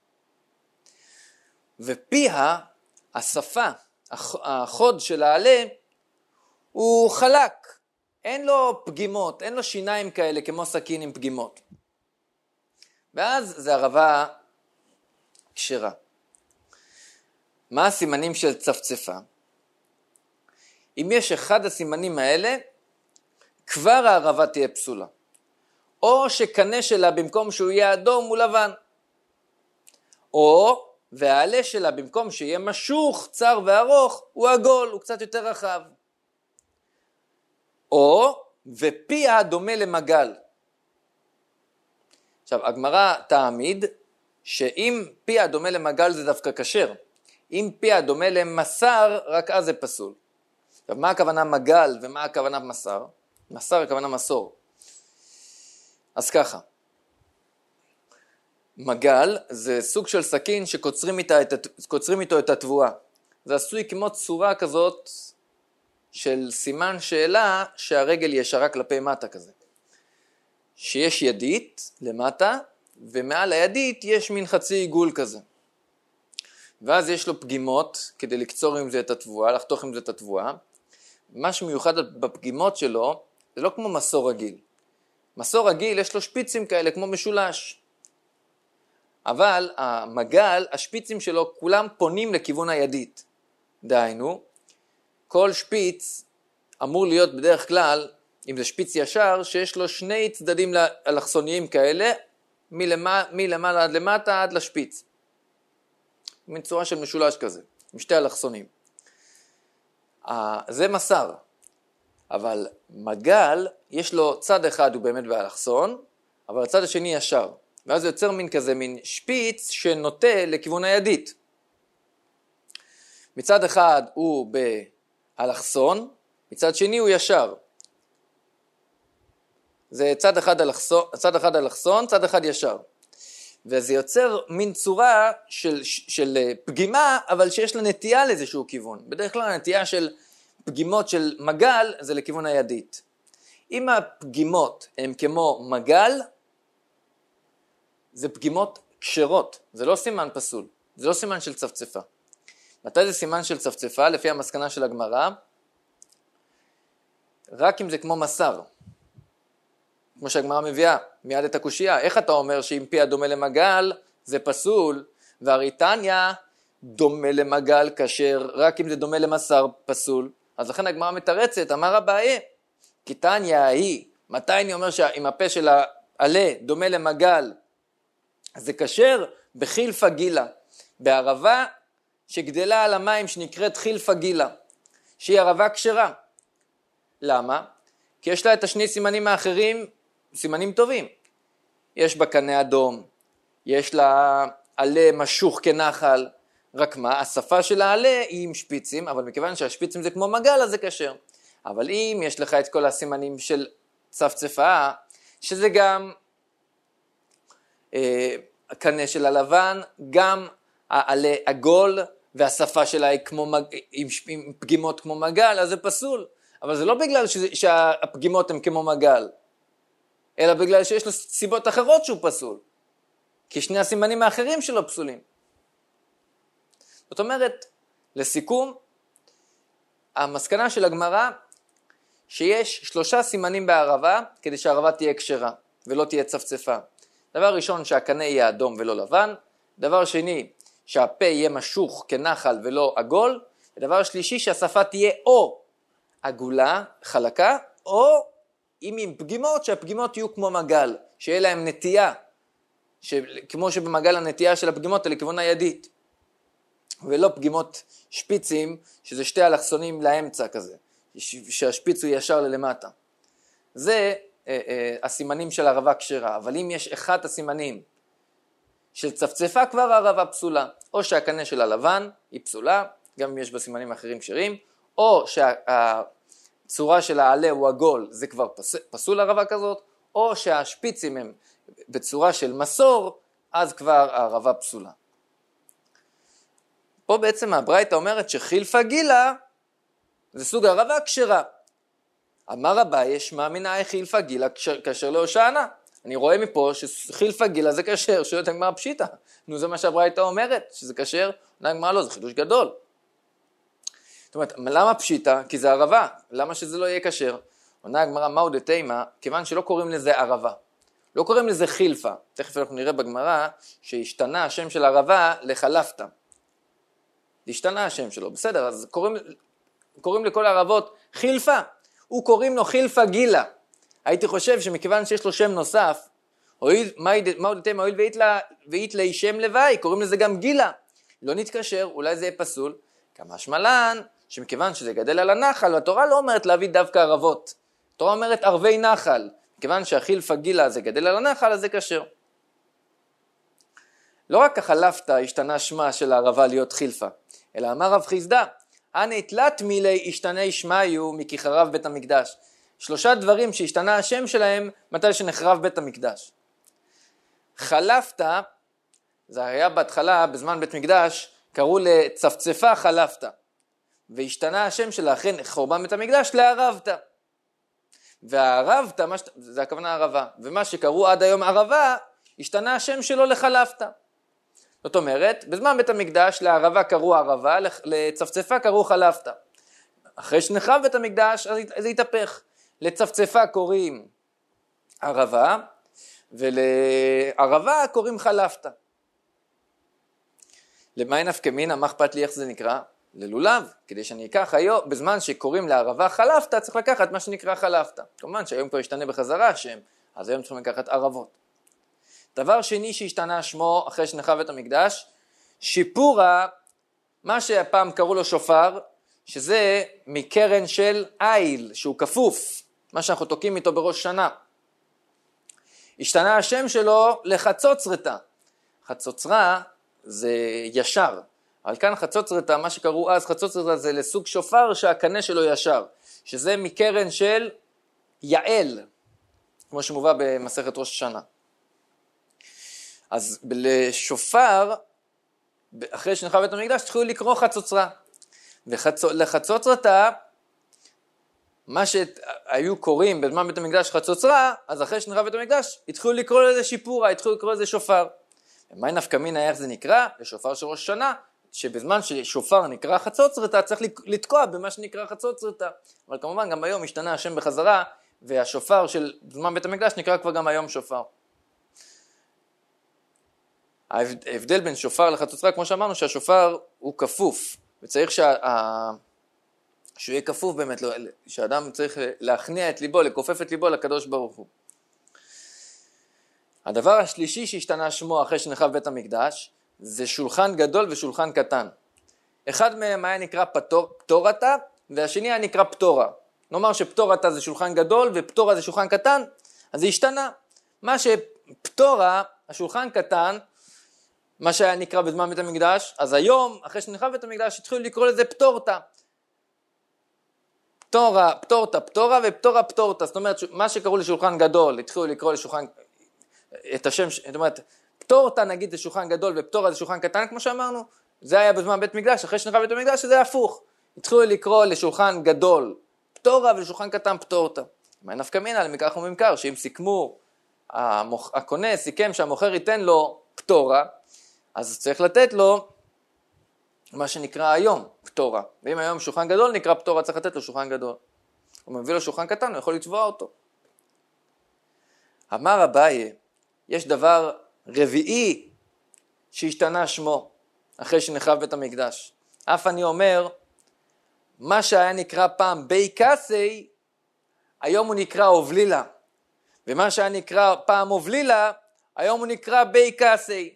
ופיה, השפה, החוד של העלה, הוא חלק. אין לו פגימות, אין לו שיניים כאלה כמו סכין עם פגימות. ואז זה ערבה כשרה. מה הסימנים של צפצפה? אם יש אחד הסימנים האלה, כבר הערבה תהיה פסולה. או שקנה שלה במקום שהוא יהיה אדום הוא לבן. או, והעלה שלה במקום שיהיה משוך, צר וארוך, הוא עגול, הוא קצת יותר רחב. או, ופיה דומה למגל. עכשיו, הגמרא תעמיד שאם פיה דומה למגל זה דווקא כשר. אם פיה דומה למסר, רק אז זה פסול. עכשיו, מה הכוונה מגל ומה הכוונה מסר? מסר הכוונה מסור. אז ככה, מגל זה סוג של סכין שקוצרים איתה את, קוצרים איתו את התבואה. זה עשוי כמו צורה כזאת של סימן שאלה שהרגל ישרה כלפי מטה כזה. שיש ידית למטה, ומעל הידית יש מין חצי עיגול כזה. ואז יש לו פגימות כדי לקצור עם זה את התבואה, לחתוך עם זה את התבואה. מה שמיוחד בפגימות שלו, זה לא כמו מסור רגיל. מסור רגיל יש לו שפיצים כאלה כמו משולש. אבל המגל, השפיצים שלו כולם פונים לכיוון הידית. דהיינו, כל שפיץ אמור להיות בדרך כלל, אם זה שפיץ ישר, שיש לו שני צדדים אלכסוניים כאלה, מלמעלה, מלמעלה עד למטה עד לשפיץ. מין צורה של משולש כזה, עם שתי אלכסונים. זה מסר. אבל מגל, יש לו צד אחד הוא באמת באלכסון, אבל הצד השני ישר. ואז זה יוצר מין כזה, מין שפיץ שנוטה לכיוון הידית. מצד אחד הוא באלכסון, מצד שני הוא ישר. זה צד אחד אלכסון, צד אחד אלכסון, צד אחד ישר. וזה יוצר מין צורה של, של פגימה, אבל שיש לה נטייה לאיזשהו כיוון. בדרך כלל הנטייה של פגימות של מגל זה לכיוון הידית. אם הפגימות הן כמו מגל, זה פגימות כשרות, זה לא סימן פסול, זה לא סימן של צפצפה. מתי זה סימן של צפצפה? לפי המסקנה של הגמרא, רק אם זה כמו מסר. כמו שהגמרא מביאה מיד את הקושייה, איך אתה אומר שאם פיה דומה למגל זה פסול, והריתניה דומה למגל כשר, רק אם זה דומה למסר פסול. אז לכן הגמרא מתרצת, אמר אביי, כי תניא היא, מתי אני אומר שאם הפה של העלה דומה למגל, זה כשר בחילפה גילה, בערבה שגדלה על המים שנקראת חילפה גילה, שהיא ערבה כשרה. למה? כי יש לה את השני סימנים האחרים, סימנים טובים. יש בה קנה אדום, יש לה עלה משוך כנחל, רק מה, השפה של העלה היא עם שפיצים, אבל מכיוון שהשפיצים זה כמו מגל, אז זה כשר. אבל אם יש לך את כל הסימנים של צפצפה, שזה גם אה, הקנה של הלבן, גם העלה עגול, והשפה שלה היא כמו מג... עם, עם פגימות כמו מגל, אז זה פסול. אבל זה לא בגלל שזה, שהפגימות הן כמו מגל, אלא בגלל שיש לו סיבות אחרות שהוא פסול. כי שני הסימנים האחרים שלו פסולים. זאת אומרת, לסיכום, המסקנה של הגמרא, שיש שלושה סימנים בערבה, כדי שהערבה תהיה כשרה, ולא תהיה צפצפה. דבר ראשון, שהקנה יהיה אדום ולא לבן. דבר שני, שהפה יהיה משוך כנחל ולא עגול. ודבר שלישי, שהשפה תהיה או עגולה, חלקה, או אם עם פגימות, שהפגימות יהיו כמו מגל, שיהיה להם נטייה, ש... כמו שבמגל הנטייה של הפגימות היא לכיוון הידית. ולא פגימות שפיצים, שזה שתי אלכסונים לאמצע כזה, שהשפיץ הוא ישר ללמטה. זה אה, אה, הסימנים של ערבה כשרה, אבל אם יש אחד הסימנים של צפצפה, כבר הערבה פסולה. או שהקנה של הלבן היא פסולה, גם אם יש בסימנים אחרים כשרים, או שהצורה של העלה הוא עגול, זה כבר פס, פסול ערבה כזאת, או שהשפיצים הם בצורה של מסור, אז כבר הערבה פסולה. פה בעצם הברייתא אומרת שחילפה גילה זה סוג ערבה כשרה. אמר אביי, שמע מנהי חילפה גילה כאשר להושענא. אני רואה מפה שחילפה גילה זה כשר, שואלת הגמרא פשיטה. נו, זה מה שהברייתא אומרת, שזה כשר, עונה הגמרא לא, זה חידוש גדול. זאת אומרת, למה פשיטה? כי זה ערבה, למה שזה לא יהיה כשר? עונה הגמרא מהו דתימה, כיוון שלא קוראים לזה ערבה. לא קוראים לזה חילפה. תכף אנחנו נראה בגמרא שהשתנה השם של ערבה לחלפתא. השתנה השם שלו, בסדר, אז קוראים, קוראים לכל הערבות חילפה. הוא קוראים לו חילפה גילה. הייתי חושב שמכיוון שיש לו שם נוסף, מהו דתימה, הואיל ואית לי שם לוואי, קוראים לזה גם גילה. לא נתקשר, אולי זה יהיה פסול. כמה שמלן, שמכיוון שזה גדל על הנחל, והתורה לא אומרת להביא דווקא ערבות. התורה אומרת ערבי נחל. מכיוון שהחילפה גילה זה גדל על הנחל, אז זה כשר. לא רק החלפתא השתנה שמה של הערבה להיות חילפה, אלא אמר רב חיסדא, הנה תלת מילי השתנה שמיו מכי חרב בית המקדש. שלושה דברים שהשתנה השם שלהם מתי שנחרב בית המקדש. חלפתא, זה היה בהתחלה, בזמן בית מקדש, קראו לצפצפה חלפתא. והשתנה השם שלה אחרי חורבן בית המקדש לערבתא. והערבתא, זה הכוונה ערבה, ומה שקראו עד היום ערבה, השתנה השם שלו לחלפתא. זאת אומרת, בזמן בית המקדש לערבה קראו ערבה, לצפצפה קראו חלפתא. אחרי שנחרב בית המקדש, אז זה התהפך. לצפצפה קוראים ערבה, ולערבה קוראים חלפתא. למה נפקא מינה, מה אכפת לי איך זה נקרא? ללולב, כדי שאני אקח היום, בזמן שקוראים לערבה חלפתא, צריך לקחת מה שנקרא חלפתא. כמובן שהיום כבר ישתנה בחזרה השם, אז היום צריכים לקחת ערבות. דבר שני שהשתנה שמו אחרי שנחרב בית המקדש, שיפורה, מה שהפעם קראו לו שופר, שזה מקרן של איל, שהוא כפוף, מה שאנחנו תוקעים איתו בראש שנה. השתנה השם שלו לחצוצרתא. חצוצרה זה ישר. אבל כאן חצוצרתא, מה שקראו אז חצוצרתא זה לסוג שופר שהקנה שלו ישר, שזה מקרן של יעל, כמו שמובא במסכת ראש השנה. אז לשופר, אחרי שנחרב בית המקדש, התחילו לקרוא חצוצרה. ולחצוצרתא, מה שהיו קוראים בזמן בית המקדש חצוצרה, אז אחרי שנחרב בית המקדש, התחילו לקרוא לזה שיפורה, התחילו לקרוא לזה שופר. ומה נפקא מינה, איך זה נקרא? לשופר של ראש שנה, שבזמן ששופר נקרא חצוצרתא, צריך לתקוע במה שנקרא חצוצרתא. אבל כמובן גם היום השתנה השם בחזרה, והשופר של זמן בית המקדש נקרא כבר גם היום שופר. ההבדל בין שופר לחצוצרה, כמו שאמרנו, שהשופר הוא כפוף, וצריך שה... שהוא יהיה כפוף באמת, שהאדם צריך להכניע את ליבו, לכופף את ליבו לקדוש ברוך הוא. הדבר השלישי שהשתנה שמו אחרי שנחרב בית המקדש, זה שולחן גדול ושולחן קטן. אחד מהם היה נקרא פטור, פטורתא, והשני היה נקרא פטורה. נאמר שפטורתא זה שולחן גדול ופטורה זה שולחן קטן, אז זה השתנה. מה שפטורה, השולחן קטן, מה שהיה נקרא בזמן בית המקדש, אז היום, אחרי שנחרב בית המקדש, התחילו לקרוא לזה פטורתא. פטורה, פטורתא, פטורה ופטורה פטורתא. זאת אומרת, מה שקראו לשולחן גדול, התחילו לקרוא לשולחן, את השם, זאת אומרת, פטורתא נגיד זה שולחן גדול ופטורה זה שולחן קטן, כמו שאמרנו, זה היה בזמן בית מקדש, אחרי שנחרב בית המקדש זה היה הפוך. התחילו לקרוא לשולחן גדול פטורה ולשולחן קטן פטורתא. מה נפקא מינה למקח וממכר, שאם סיכמו, המוכ... הקונה סיכם שהמוכר ייתן לו פטורה, אז צריך לתת לו מה שנקרא היום פטורה. ואם היום שולחן גדול נקרא פטורה, צריך לתת לו שולחן גדול. הוא מביא לו שולחן קטן, הוא יכול לתבוע אותו. אמר אביי, יש דבר רביעי שהשתנה שמו אחרי שנחרב בית המקדש. אף אני אומר, מה שהיה נקרא פעם בי קסי, היום הוא נקרא אובלילה. ומה שהיה נקרא פעם אובלילה, היום הוא נקרא בי קסי.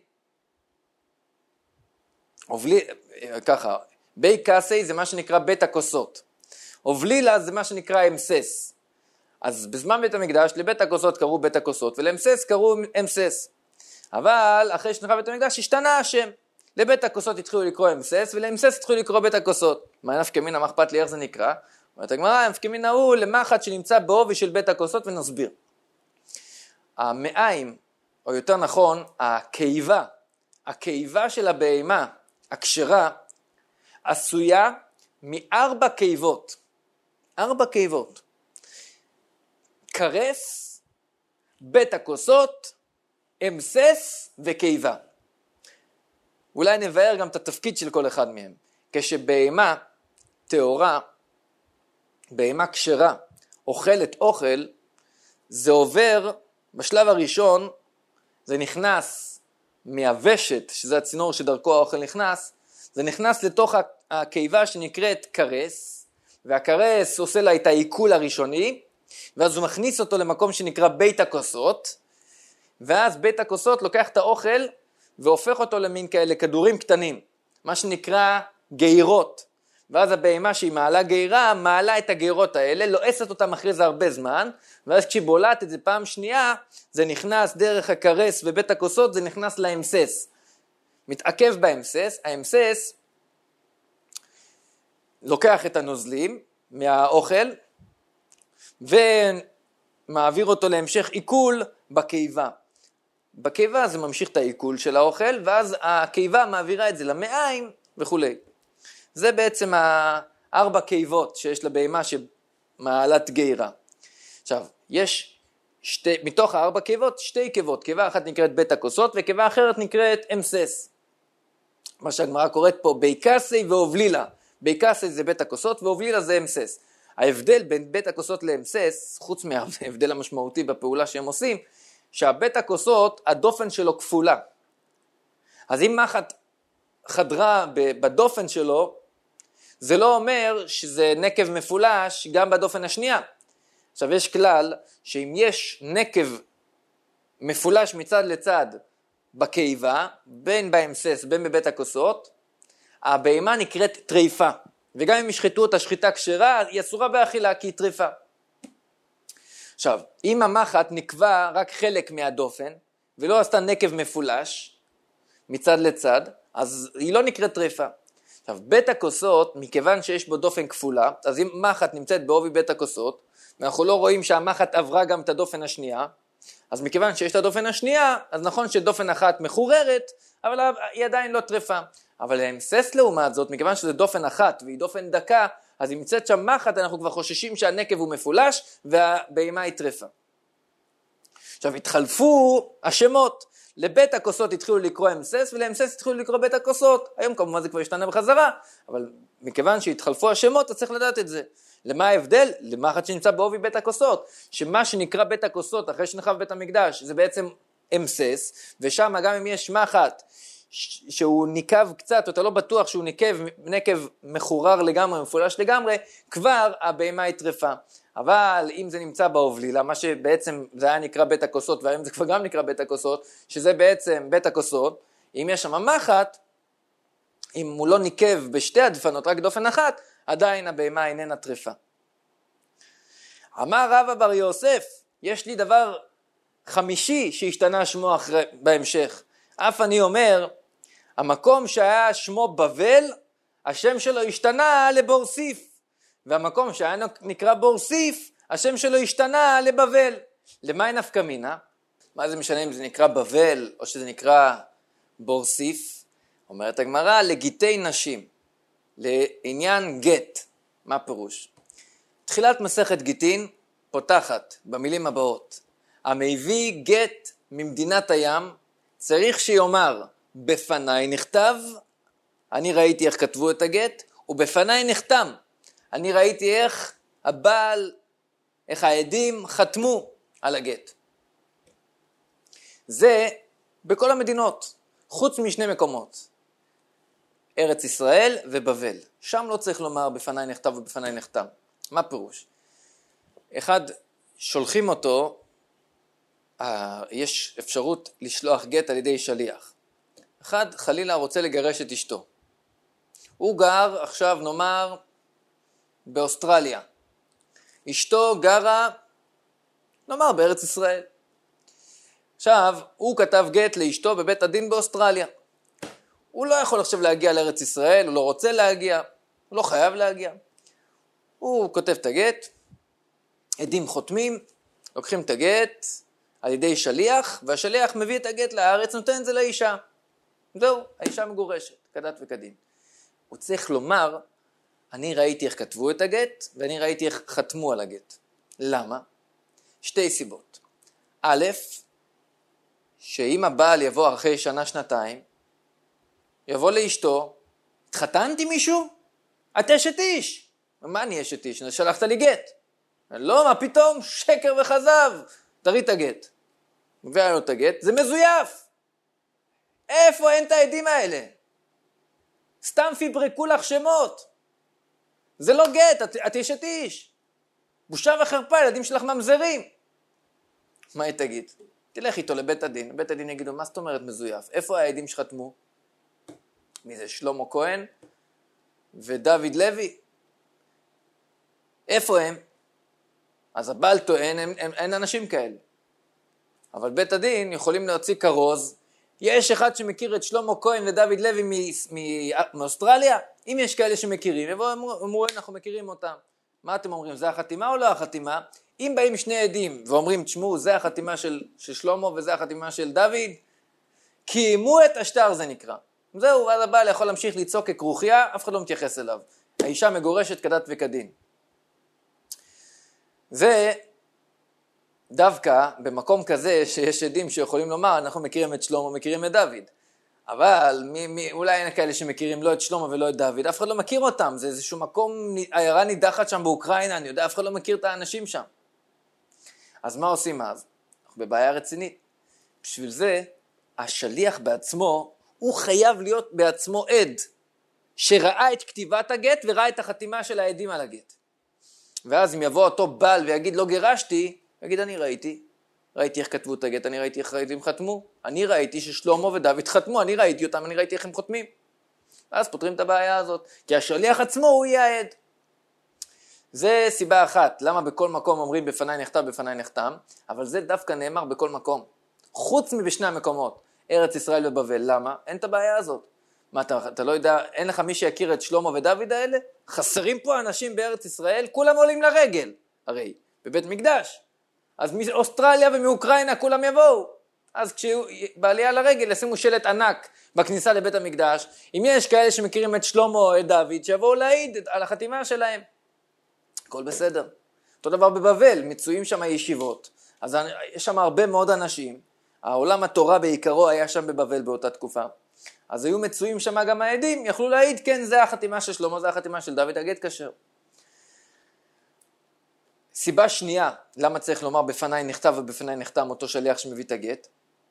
אובלילה, ככה, בי קסי זה מה שנקרא בית הכוסות. אובלילה זה מה שנקרא אמסס. אז בזמן בית המקדש לבית הכוסות קראו בית הכוסות ולאמסס קראו אמסס. אבל אחרי שנחרב בית המקדש השתנה השם. לבית הכוסות התחילו לקרוא אמסס ולאמסס התחילו לקרוא בית הכוסות. מה נפקא מינה, מה אכפת לי איך זה נקרא? אומרת הגמרא, נפקא מינה הוא למחט שנמצא בעובי של בית הכוסות, ונסביר. המעיים, או יותר נכון, הקיבה, הקיבה של הבהמה, הכשרה, עשויה מארבע קיבות. ארבע קיבות. קרס בית הכוסות, אמסס וקיבה. אולי נבהר גם את התפקיד של כל אחד מהם. כשבהמה טהורה, בהמה כשרה, אוכלת אוכל, זה עובר, בשלב הראשון, זה נכנס מהוושת, שזה הצינור שדרכו האוכל נכנס, זה נכנס לתוך הקיבה שנקראת קרס, והקרס עושה לה את העיכול הראשוני, ואז הוא מכניס אותו למקום שנקרא בית הכוסות, ואז בית הכוסות לוקח את האוכל, והופך אותו למין כאלה כדורים קטנים, מה שנקרא גאירות. ואז הבהמה שהיא מעלה גאירה, מעלה את הגאירות האלה, לועסת אותם אחרי זה הרבה זמן, ואז כשהיא בולעת את זה פעם שנייה, זה נכנס דרך הקרס ובית הכוסות, זה נכנס לאמסס. מתעכב באמסס, האמסס לוקח את הנוזלים מהאוכל, ומעביר אותו להמשך עיכול בקיבה. בקיבה זה ממשיך את העיכול של האוכל, ואז הקיבה מעבירה את זה למעיים וכו'. זה בעצם הארבע קיבות שיש לבהמה שמעלת גאירה. עכשיו, יש שתי, מתוך הארבע קיבות, שתי קיבות. קיבה אחת נקראת בית הכוסות, וקיבה אחרת נקראת אמסס. מה שהגמרא קוראת פה, ביקסי ואובלילה. ביקסי זה בית הכוסות, ואובלילה זה אמסס. ההבדל בין בית הכוסות לאמסס, חוץ מההבדל המשמעותי בפעולה שהם עושים, שהבית הכוסות, הדופן שלו כפולה. אז אם מחט חדרה בדופן שלו, זה לא אומר שזה נקב מפולש גם בדופן השנייה. עכשיו יש כלל שאם יש נקב מפולש מצד לצד בקיבה, בין באמסס בין בבית הכוסות, הבהמה נקראת טריפה. וגם אם ישחטו אותה שחיטה כשרה, היא אסורה באכילה כי היא טריפה. עכשיו, אם המחט נקבע רק חלק מהדופן, ולא עשתה נקב מפולש מצד לצד, אז היא לא נקראת טריפה. עכשיו, בית הכוסות, מכיוון שיש בו דופן כפולה, אז אם מחט נמצאת בעובי בית הכוסות, ואנחנו לא רואים שהמחט עברה גם את הדופן השנייה, אז מכיוון שיש את הדופן השנייה, אז נכון שדופן אחת מחוררת, אבל היא עדיין לא טריפה. אבל האמסס לעומת זאת, מכיוון שזה דופן אחת והיא דופן דקה, אז אם נמצאת שם מחט, אנחנו כבר חוששים שהנקב הוא מפולש, והבהמה היא טריפה. עכשיו, התחלפו השמות. לבית הכוסות התחילו לקרוא אמסס, ולאמסס התחילו לקרוא בית הכוסות. היום כמובן זה כבר השתנה בחזרה, אבל מכיוון שהתחלפו השמות, אז צריך לדעת את זה. למה ההבדל? למחט שנמצא בעובי בית הכוסות, שמה שנקרא בית הכוסות, אחרי שנחרב בית המקדש, זה בעצם אמסס, ושם גם אם יש מחט, שהוא ניקב קצת, אתה לא בטוח שהוא ניקב, נקב מחורר לגמרי, מפולש לגמרי, כבר הבהמה היא טריפה. אבל אם זה נמצא באובלילה, מה שבעצם זה היה נקרא בית הכוסות, והיום זה כבר גם נקרא בית הכוסות, שזה בעצם בית הכוסות, אם יש שם מחט, אם הוא לא ניקב בשתי הדפנות, רק דופן אחת, עדיין הבהמה איננה טריפה. אמר רבא בר יוסף, יש לי דבר חמישי שהשתנה שמו אחרי, בהמשך. אף אני אומר, המקום שהיה שמו בבל, השם שלו השתנה לבורסיף. והמקום שהיה נקרא בורסיף, השם שלו השתנה לבבל. למה אין נפקא מינה? מה זה משנה אם זה נקרא בבל או שזה נקרא בורסיף? אומרת הגמרא, לגיטי נשים, לעניין גט. מה פירוש? תחילת מסכת גיטין פותחת במילים הבאות, המביא גט ממדינת הים, צריך שיאמר, בפניי נכתב, אני ראיתי איך כתבו את הגט, ובפניי נחתם, אני ראיתי איך הבעל, איך העדים חתמו על הגט. זה בכל המדינות, חוץ משני מקומות, ארץ ישראל ובבל. שם לא צריך לומר בפניי נכתב ובפניי נחתם. מה פירוש? אחד, שולחים אותו, יש אפשרות לשלוח גט על ידי שליח. אחד, חלילה רוצה לגרש את אשתו. הוא גר עכשיו נאמר באוסטרליה. אשתו גרה נאמר בארץ ישראל. עכשיו, הוא כתב גט לאשתו בבית הדין באוסטרליה. הוא לא יכול עכשיו להגיע לארץ ישראל, הוא לא רוצה להגיע, הוא לא חייב להגיע. הוא כותב את הגט, עדים חותמים, לוקחים את הגט על ידי שליח, והשליח מביא את הגט לארץ, נותן את זה לאישה. זהו, האישה מגורשת, כדת וכדין. הוא צריך לומר, אני ראיתי איך כתבו את הגט, ואני ראיתי איך חתמו על הגט. למה? שתי סיבות. א', שאם הבעל יבוא אחרי שנה, שנתיים, יבוא לאשתו, התחתנתי מישהו? את אשת איש. מה אני אשת איש? שלחת לי גט. לא, מה פתאום? שקר וחזב. תראי את הגט. מביאה לו את הגט, זה מזויף. איפה אין את העדים האלה? סתם פיברקו לך שמות. זה לא גט, את, את אשת איש. בושה וחרפה, ילדים שלך ממזרים. מה היא תגיד? תלך איתו לבית הדין. בית הדין יגידו, מה זאת אומרת מזויף? איפה העדים שחתמו? מי זה? שלמה כהן ודוד לוי. איפה הם? אז הבעל טוען, הם, הם, אין אנשים כאלה. אבל בית הדין יכולים להוציא כרוז. יש אחד שמכיר את שלמה כהן ודוד לוי מאוסטרליה? אם יש כאלה שמכירים, יבואו אמרו, אנחנו מכירים אותם. מה אתם אומרים? זה החתימה או לא החתימה? אם באים שני עדים ואומרים, תשמעו, זה החתימה של, של שלמה וזה החתימה של דוד, קיימו את השטר, זה נקרא. זהו, אז הבעל יכול להמשיך לצעוק ככרוכיה, אף אחד לא מתייחס אליו. האישה מגורשת כדת וכדין. זה דווקא במקום כזה שיש עדים שיכולים לומר, אנחנו מכירים את שלמה, מכירים את דוד. אבל מי, מי, אולי אין כאלה שמכירים לא את שלמה ולא את דוד, אף אחד לא מכיר אותם, זה איזשהו מקום, עיירה נידחת שם באוקראינה, אני יודע, אף אחד לא מכיר את האנשים שם. אז מה עושים אז? אנחנו בבעיה רצינית. בשביל זה, השליח בעצמו, הוא חייב להיות בעצמו עד, שראה את כתיבת הגט וראה את החתימה של העדים על הגט. ואז אם יבוא אותו בעל ויגיד לא גירשתי, יגיד אני ראיתי, ראיתי איך כתבו את הגט, אני ראיתי איך הם חתמו, אני ראיתי ששלמה ודוד חתמו, אני ראיתי אותם, אני ראיתי איך הם חותמים. ואז פותרים את הבעיה הזאת, כי השליח עצמו הוא יהיה העד. זה סיבה אחת, למה בכל מקום אומרים בפניי נכתב, בפניי נחתם, אבל זה דווקא נאמר בכל מקום, חוץ מבשני המקומות, ארץ ישראל ובבל. למה? אין את הבעיה הזאת. מה, אתה, אתה לא יודע, אין לך מי שיכיר את שלמה ודוד האלה? חסרים פה אנשים בארץ ישראל, כולם עולים לרגל, הרי, בבית מקדש. אז מאוסטרליה ומאוקראינה כולם יבואו. אז כשבעלייה לרגל ישימו שלט ענק בכניסה לבית המקדש, אם יש כאלה שמכירים את שלמה או את דוד, שיבואו להעיד על החתימה שלהם. הכל בסדר. אותו דבר בבבל, מצויים שם הישיבות. אז יש שם הרבה מאוד אנשים. העולם התורה בעיקרו היה שם בבבל באותה תקופה. אז היו מצויים שם גם העדים, יכלו להעיד, כן, זה החתימה של שלמה, זה החתימה של דוד, הגט כשר. סיבה שנייה, למה צריך לומר בפניי נכתב ובפניי נחתם אותו שליח שמביא את הגט?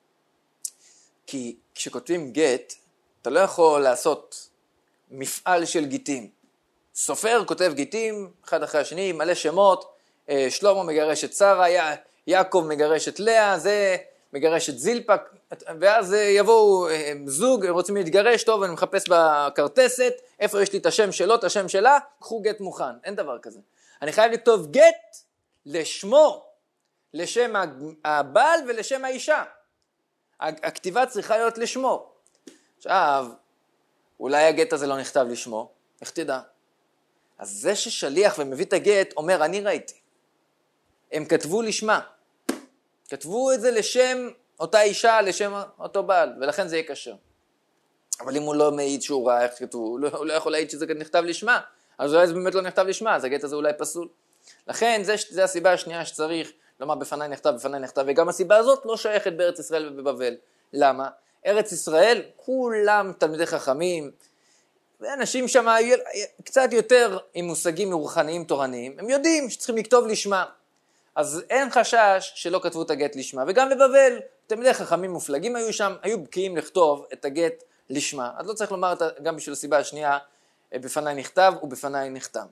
כי כשכותבים גט, אתה לא יכול לעשות מפעל של גיטים. סופר כותב גיטים, אחד אחרי השני, מלא שמות, שלמה מגרש את שרה, יעקב מגרש את לאה, זה מגרש את זילפה, ואז יבואו זוג, רוצים להתגרש, טוב, אני מחפש בקרטסת, איפה יש לי את השם שלו, את השם שלה, קחו גט מוכן, אין דבר כזה. אני חייב לכתוב גט לשמו, לשם הבעל ולשם האישה. הכתיבה צריכה להיות לשמו. עכשיו, אולי הגט הזה לא נכתב לשמו, איך תדע? אז זה ששליח ומביא את הגט אומר, אני ראיתי. הם כתבו לשמה. כתבו את זה לשם אותה אישה, לשם אותו בעל, ולכן זה יהיה קשה. אבל אם הוא לא מעיד שהוא ראה איך כתבו, הוא לא, הוא לא יכול להעיד שזה נכתב לשמה, אז אולי זה באמת לא נכתב לשמה, אז הגט הזה אולי פסול. לכן זה, זה הסיבה השנייה שצריך לומר בפניי נכתב, בפניי נכתב, וגם הסיבה הזאת לא שייכת בארץ ישראל ובבבל. למה? ארץ ישראל, כולם תלמידי חכמים, ואנשים שם קצת יותר עם מושגים רוחניים תורניים, הם יודעים שצריכים לכתוב לשמה. אז אין חשש שלא כתבו את הגט לשמה, וגם בבבל, תלמידי חכמים מופלגים היו שם, היו בקיאים לכתוב את הגט לשמה. אז לא צריך לומר גם בשביל הסיבה השנייה, בפניי נכתב ובפניי נחתם.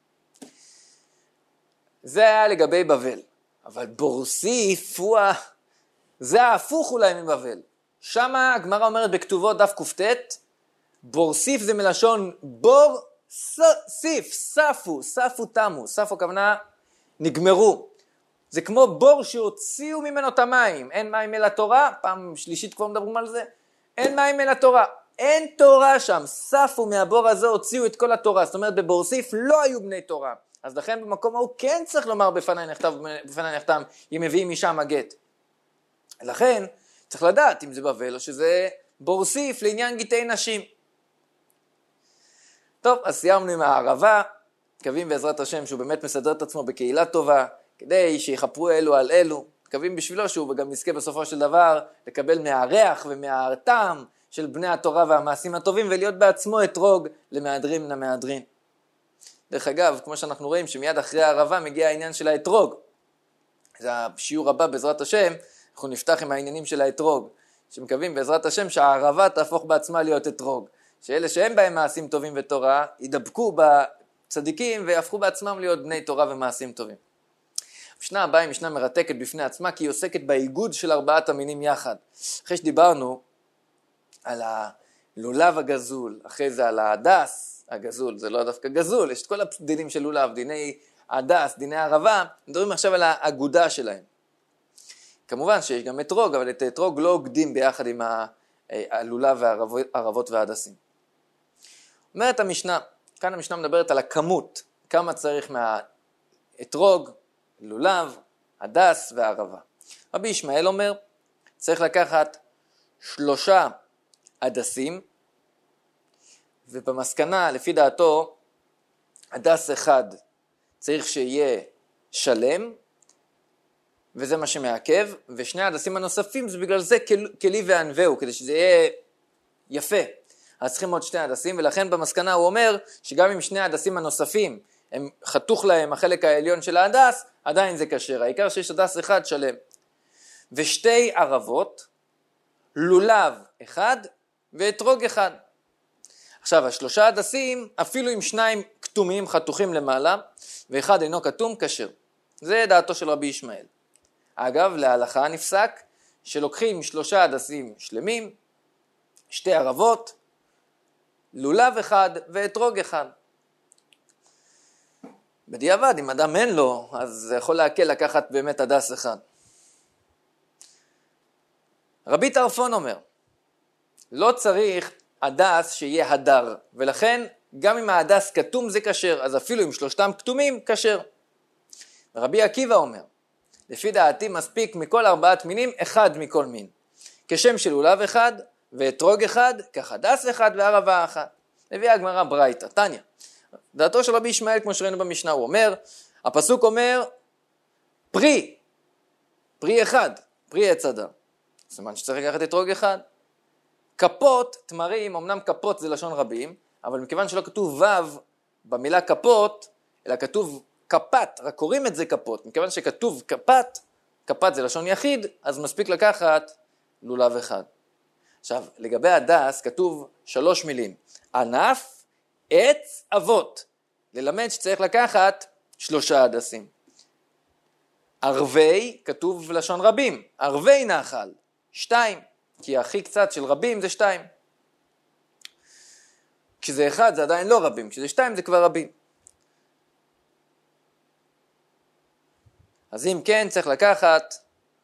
זה היה לגבי בבל. אבל בורסיף הוא ה... זה ההפוך אולי מבבל. שם הגמרא אומרת בכתובות דף קופטט, בורסיף זה מלשון בור סיף, ספו, ספו תמו, ספו כוונה נגמרו. זה כמו בור שהוציאו ממנו את המים, אין מים אל התורה, פעם שלישית כבר מדברים על זה, אין מים אל התורה, אין תורה שם, ספו מהבור הזה הוציאו את כל התורה, זאת אומרת בבורסיף לא היו בני תורה. אז לכן במקום ההוא כן צריך לומר בפניי נכתב, בפניי נחתם, אם מביאים משם הגט. לכן צריך לדעת אם זה בבל או שזה בורסיף לעניין גיטי נשים. טוב, אז סיימנו עם הערבה, מקווים בעזרת השם שהוא באמת מסדר את עצמו בקהילה טובה, כדי שיחפרו אלו על אלו, מקווים בשבילו שהוא גם יזכה בסופו של דבר לקבל מהריח ומהטעם של בני התורה והמעשים הטובים, ולהיות בעצמו אתרוג למהדרין מן המהדרין. דרך אגב, כמו שאנחנו רואים שמיד אחרי הערבה מגיע העניין של האתרוג. זה השיעור הבא בעזרת השם, אנחנו נפתח עם העניינים של האתרוג, שמקווים בעזרת השם שהערבה תהפוך בעצמה להיות אתרוג. שאלה שהם בהם מעשים טובים ותורה, ידבקו בצדיקים ויהפכו בעצמם להיות בני תורה ומעשים טובים. המשנה הבאה היא משנה מרתקת בפני עצמה, כי היא עוסקת באיגוד של ארבעת המינים יחד. אחרי שדיברנו על הלולב הגזול, אחרי זה על ההדס הגזול, זה לא דווקא גזול, יש את כל הדינים של לולב, דיני ההדס, דיני הערבה, מדברים עכשיו על האגודה שלהם. כמובן שיש גם אתרוג, אבל את האתרוג לא אוגדים ביחד עם הלולב והערבות וההדסים. אומרת המשנה, כאן המשנה מדברת על הכמות, כמה צריך מהאתרוג, לולב, הדס והערבה. רבי ישמעאל אומר, צריך לקחת שלושה הדסים, ובמסקנה, לפי דעתו, הדס אחד צריך שיהיה שלם, וזה מה שמעכב, ושני הדסים הנוספים, זה בגלל זה כלי וענווהו, כדי שזה יהיה יפה. אז צריכים עוד שני הדסים, ולכן במסקנה הוא אומר, שגם אם שני הדסים הנוספים, הם חתוך להם החלק העליון של ההדס, עדיין זה כשר. העיקר שיש הדס אחד שלם. ושתי ערבות, לולב אחד ואתרוג אחד. עכשיו, השלושה הדסים, אפילו עם שניים כתומים חתוכים למעלה, ואחד אינו כתום, כשר. זה דעתו של רבי ישמעאל. אגב, להלכה נפסק שלוקחים שלושה הדסים שלמים, שתי ערבות, לולב אחד ואתרוג אחד. בדיעבד, אם אדם אין לו, אז זה יכול להקל לקחת באמת הדס אחד. רבי טרפון אומר, לא צריך הדס שיהיה הדר, ולכן גם אם ההדס כתום זה כשר, אז אפילו אם שלושתם כתומים, כשר. רבי עקיבא אומר, לפי דעתי מספיק מכל ארבעת מינים, אחד מכל מין. כשם של לולב אחד ואתרוג אחד, כך הדס אחד וערבה אחת. הביאה הגמרא ברייתא, תניא. דעתו של רבי ישמעאל, כמו שראינו במשנה, הוא אומר, הפסוק אומר, פרי, פרי אחד, פרי עץ הדר. סימן שצריך לקחת אתרוג אחד. כפות, תמרים, אמנם כפות זה לשון רבים, אבל מכיוון שלא כתוב וו במילה כפות, אלא כתוב כפת, רק קוראים את זה כפות. מכיוון שכתוב כפת, כפת זה לשון יחיד, אז מספיק לקחת לולב אחד. עכשיו, לגבי הדס כתוב שלוש מילים, ענף, עץ, אבות. ללמד שצריך לקחת שלושה הדסים. ערבי, כתוב לשון רבים, ערבי נחל, שתיים, כי הכי קצת של רבים זה שתיים. כשזה אחד זה עדיין לא רבים, כשזה שתיים זה כבר רבים. אז אם כן צריך לקחת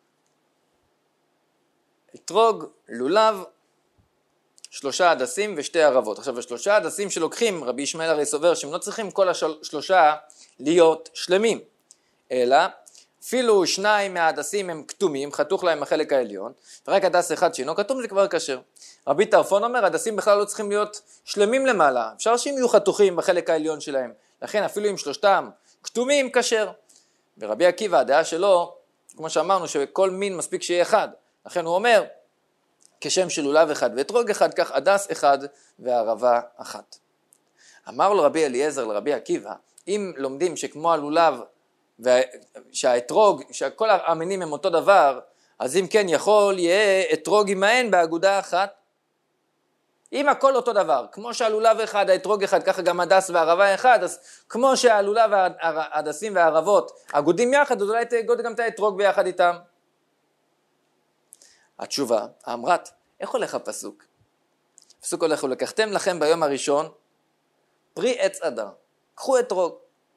אתרוג, לולב, שלושה הדסים ושתי ערבות. עכשיו השלושה הדסים שלוקחים, רבי ישמעאל הרי סובר שהם לא צריכים כל השלושה להיות שלמים, אלא אפילו שניים מההדסים הם כתומים, חתוך להם החלק העליון, ורק הדס אחד שאינו כתום זה כבר כשר. רבי טרפון אומר, הדסים בכלל לא צריכים להיות שלמים למעלה, אפשר שהם יהיו חתוכים בחלק העליון שלהם, לכן אפילו אם שלושתם כתומים כשר. ורבי עקיבא, הדעה שלו, כמו שאמרנו, שכל מין מספיק שיהיה אחד, לכן הוא אומר, כשם של לולב אחד ואתרוג אחד, כך הדס אחד וערבה אחת. אמר לו רבי אליעזר לרבי עקיבא, אם לומדים שכמו הלולב, שהאתרוג, שכל המינים הם אותו דבר, אז אם כן יכול יהיה אתרוג עמהן באגודה אחת. אם הכל אותו דבר, כמו שהלולב אחד, האתרוג אחד, ככה גם הדס והערבה אחד, אז כמו שהלולב והדסים והערבות אגודים יחד, אז אולי תאגוד גם את האתרוג ביחד איתם. התשובה, האמרת, איך הולך הפסוק? הפסוק הולך, ולקחתם לכם ביום הראשון פרי עץ הדר, קחו אתרוג.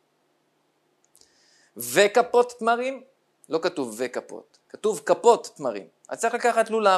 וכפות תמרים, לא כתוב וכפות, כתוב כפות תמרים, אז צריך לקחת לולב.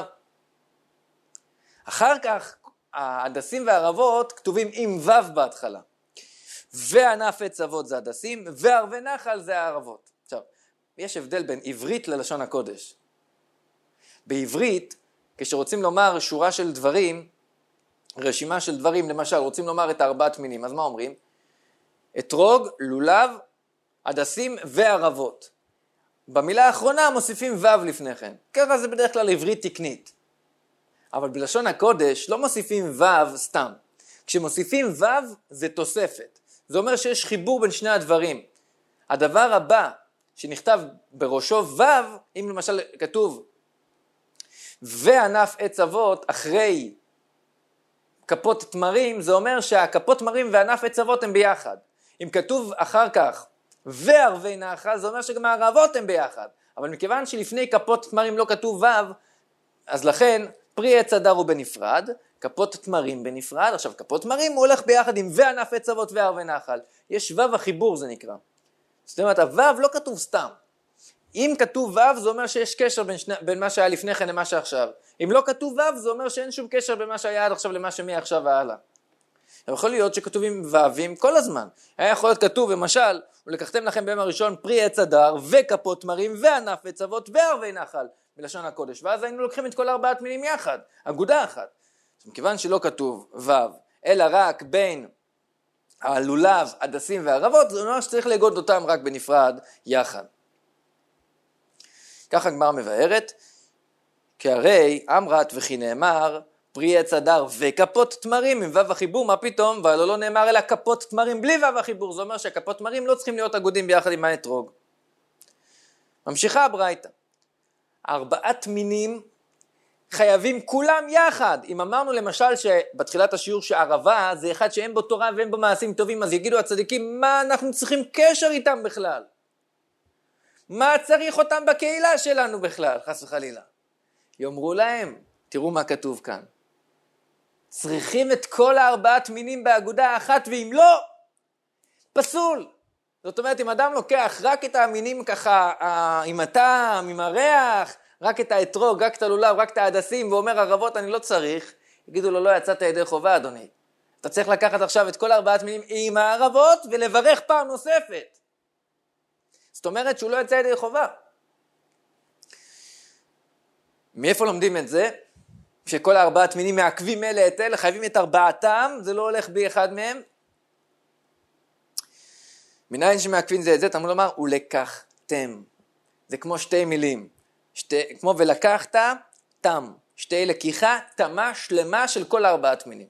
אחר כך, ההדסים והערבות כתובים עם וו בהתחלה. וענף עץ אבות זה הדסים, וערבי נחל זה הערבות. עכשיו, יש הבדל בין עברית ללשון הקודש. בעברית, כשרוצים לומר שורה של דברים, רשימה של דברים, למשל, רוצים לומר את ארבעת מינים, אז מה אומרים? אתרוג, לולב, הדסים וערבות. במילה האחרונה מוסיפים ו' לפני כן. ככה זה בדרך כלל עברית תקנית. אבל בלשון הקודש לא מוסיפים ו' סתם. כשמוסיפים ו' זה תוספת. זה אומר שיש חיבור בין שני הדברים. הדבר הבא שנכתב בראשו ו', אם למשל כתוב וענף עץ אבות אחרי כפות תמרים, זה אומר שהכפות תמרים וענף עץ אבות הם ביחד. אם כתוב אחר כך וערבי נחל, זה אומר שגם הערבות הם ביחד. אבל מכיוון שלפני כפות תמרים לא כתוב ו', אז לכן פרי עץ הדר הוא בנפרד, כפות תמרים בנפרד. עכשיו כפות תמרים הוא הולך ביחד עם וענף עץ אבות וערבי נחל. יש ו' החיבור זה נקרא. זאת אומרת, הו' לא כתוב סתם. אם כתוב ו' זה אומר שיש קשר בין, שני, בין מה שהיה לפני כן למה שעכשיו. אם לא כתוב ו' זה אומר שאין שום קשר בין מה שהיה עד עכשיו למה שמעכשיו והלאה. יכול להיות שכתובים ו'ים כל הזמן. היה יכול להיות כתוב למשל, ולקחתם לכם ביום הראשון פרי עץ הדר וכפות תמרים וענף עץ אבות וערבי נחל בלשון הקודש. ואז היינו לוקחים את כל ארבעת מילים יחד, אגודה אחת. מכיוון שלא כתוב ו' אלא רק בין הלולב, הדסים והערבות, זה אומר שצריך לגוד אותם רק בנפרד יחד. ככה הגמרא מבארת, כי הרי אמרת וכי נאמר פרי עץ הדר וכפות תמרים עם ו' החיבור, מה פתאום? והלא לא נאמר אלא כפות תמרים בלי ו' החיבור, זה אומר שהכפות תמרים לא צריכים להיות אגודים ביחד עם האתרוג. ממשיכה הברייתא, ארבעת מינים חייבים כולם יחד. אם אמרנו למשל שבתחילת השיעור שערבה זה אחד שאין בו תורה ואין בו מעשים טובים, אז יגידו הצדיקים, מה אנחנו צריכים קשר איתם בכלל? מה צריך אותם בקהילה שלנו בכלל, חס וחלילה? יאמרו להם, תראו מה כתוב כאן. צריכים את כל הארבעת מינים באגודה אחת, ואם לא, פסול. זאת אומרת, אם אדם לוקח רק את המינים ככה, עם הטעם, עם הריח, רק את האתרוג, רק את הלולב, רק את ההדסים, ואומר ערבות אני לא צריך, יגידו לו, לא יצאת ידי חובה, אדוני. אתה צריך לקחת עכשיו את כל ארבעת מינים עם הערבות, ולברך פעם נוספת. זאת אומרת שהוא לא יצא ידי חובה. מאיפה לומדים את זה? שכל הארבעת מינים מעכבים אלה את אלה, חייבים את ארבעתם, זה לא הולך בי אחד מהם. מניין שמעכבים זה את זה, תמוד לומר, ולקחתם. זה כמו שתי מילים. שתי, כמו ולקחת, תם. שתי לקיחה, תמה שלמה של כל ארבעת מינים.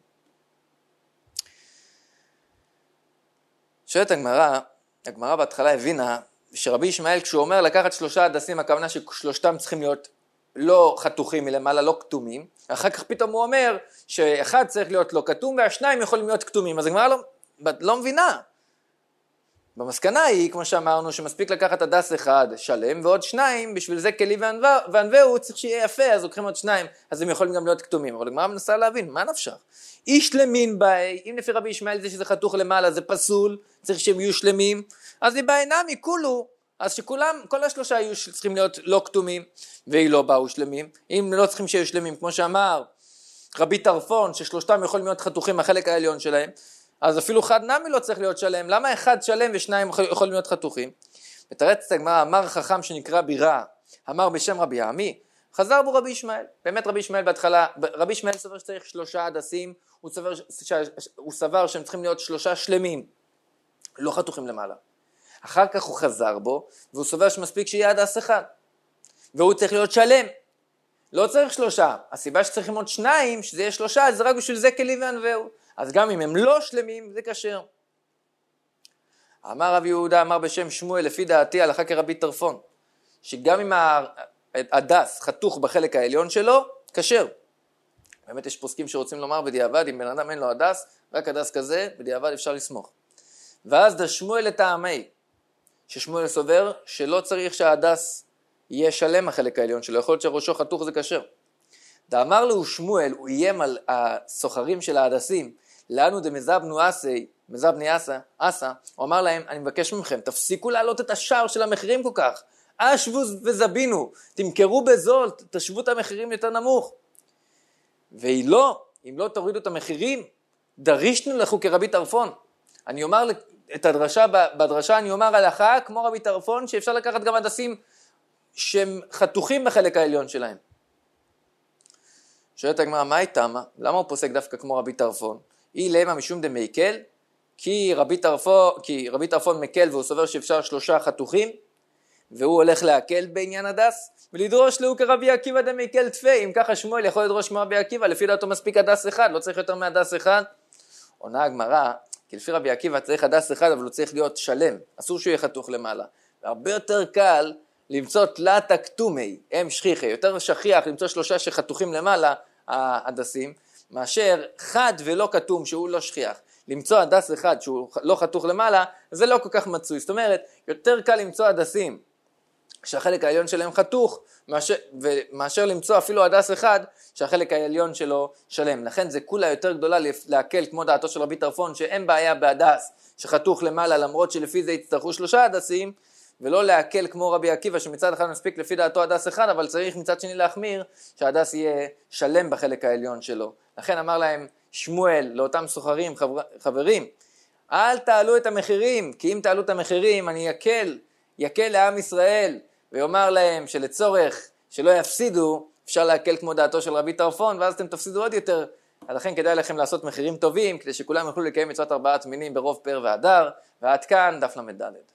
שואלת הגמרא, הגמרא בהתחלה הבינה, שרבי ישמעאל כשהוא אומר לקחת שלושה הדסים, הכוונה ששלושתם צריכים להיות לא חתוכים מלמעלה, לא כתומים. אחר כך פתאום הוא אומר שאחד צריך להיות לא כתום והשניים יכולים להיות כתומים. אז הגמרא לא, לא מבינה. במסקנה היא, כמו שאמרנו, שמספיק לקחת הדס אחד שלם ועוד שניים, בשביל זה כלי וענווהו צריך שיהיה יפה, אז לוקחים עוד שניים, אז הם יכולים גם להיות כתומים. אבל הגמרא מנסה להבין, מה נפשך? איש שלמין באי, אם לפי רבי ישמעאל זה שזה חתוך למעלה, זה פסול, צריך שהם יהיו שלמים, אז היא בעינמי, כולו, אז שכולם, כל השלושה יהיו צריכים להיות לא כתומים, והיא לא באו שלמים. אם לא צריכים שיהיו שלמים, כמו שאמר רבי טרפון, ששלושתם יכולים להיות חתוכים החלק העליון שלהם, אז אפילו חד נמי לא צריך להיות שלם. למה אחד שלם ושניים יכולים להיות חתוכים? מתרץ הגמרא, אמר חכם שנקרא בירה, אמר בשם רבי עמי, חזר בו רבי ישמעאל. באמת רבי ישמעאל בהתחלה, רבי ישמעאל סבר שצריך שלושה הדסים, הוא סבר, הוא סבר שהם צריכים להיות שלושה שלמים, לא חתוכים למעלה. אחר כך הוא חזר בו, והוא סובר שמספיק שיהיה הדס אחד. והוא צריך להיות שלם. לא צריך שלושה. הסיבה שצריכים עוד שניים, שזה יהיה שלושה, זה רק בשביל זה כלי וענווהו. אז גם אם הם לא שלמים, זה כשר. אמר רבי יהודה, אמר בשם שמואל, לפי דעתי, הלכה כרבי טרפון, שגם אם הדס חתוך בחלק העליון שלו, כשר. באמת יש פוסקים שרוצים לומר בדיעבד, אם בן אדם אין לו הדס, רק הדס כזה, בדיעבד אפשר לסמוך. ואז דה שמואל לטעמי, ששמואל סובר שלא צריך שההדס יהיה שלם החלק העליון שלו, יכול להיות שראשו חתוך זה כשר. דאמר לו שמואל, הוא איים על הסוחרים של ההדסים, לאנו דמזבנו אסי, מזבני אסה, אסה, הוא אמר להם, אני מבקש מכם, תפסיקו להעלות את השער של המחירים כל כך, אשבו וזבינו, תמכרו בזול, תשוו את המחירים יותר נמוך. והיא לא, אם לא תורידו את המחירים, דרישנו לכו כרבי טרפון. אני אומר את הדרשה, בדרשה אני אומר הלכה כמו רבי טרפון, שאפשר לקחת גם הדסים שהם חתוכים בחלק העליון שלהם. שואלת הגמרא, מה הייתה? למה הוא פוסק דווקא כמו רבי טרפון? היא למה משום דמיקל, כי רבי טרפון, כי רבי טרפון מקל והוא סובר שאפשר שלושה חתוכים, והוא הולך להקל בעניין הדס, ולדרוש לו כרבי עקיבא דמקל תפי, אם ככה שמואל יכול לדרוש כמו רבי עקיבא, לפי דעתו מספיק הדס אחד, לא צריך יותר מהדס אחד. עונה הגמרא, כי לפי רבי עקיבא צריך הדס אחד, אבל הוא צריך להיות שלם, אסור שהוא יהיה חתוך למעלה. והרבה יותר קל למצוא תלת כתומי, הם שכיחי, יותר שכיח למצוא שלושה שחתוכים למעלה, ההדסים, מאשר חד ולא כתום שהוא לא שכיח. למצוא הדס אחד שהוא לא חתוך למעלה, זה לא כל כך מצוי. זאת אומרת, יותר קל למצוא הדסים שהחלק העליון שלהם חתוך, מאשר, ומאשר למצוא אפילו הדס אחד שהחלק העליון שלו שלם. לכן זה כולה יותר גדולה להקל כמו דעתו של רבי טרפון, שאין בעיה בהדס שחתוך למעלה, למרות שלפי זה יצטרכו שלושה הדסים, ולא להקל כמו רבי עקיבא שמצד אחד מספיק לפי דעתו הדס אחד, אבל צריך מצד שני להחמיר שהדס יהיה שלם בחלק העליון שלו. לכן אמר להם שמואל לאותם סוחרים, חבר, חברים, אל תעלו את המחירים, כי אם תעלו את המחירים אני יקל, יקל לעם ישראל, ויאמר להם שלצורך שלא יפסידו, אפשר להקל כמו דעתו של רבי טרפון, ואז אתם תפסידו עוד יותר. לכן כדאי לכם לעשות מחירים טובים, כדי שכולם יוכלו לקיים מצוות ארבעת מינים ברוב פאר והדר, ועד כאן דף למד ד'.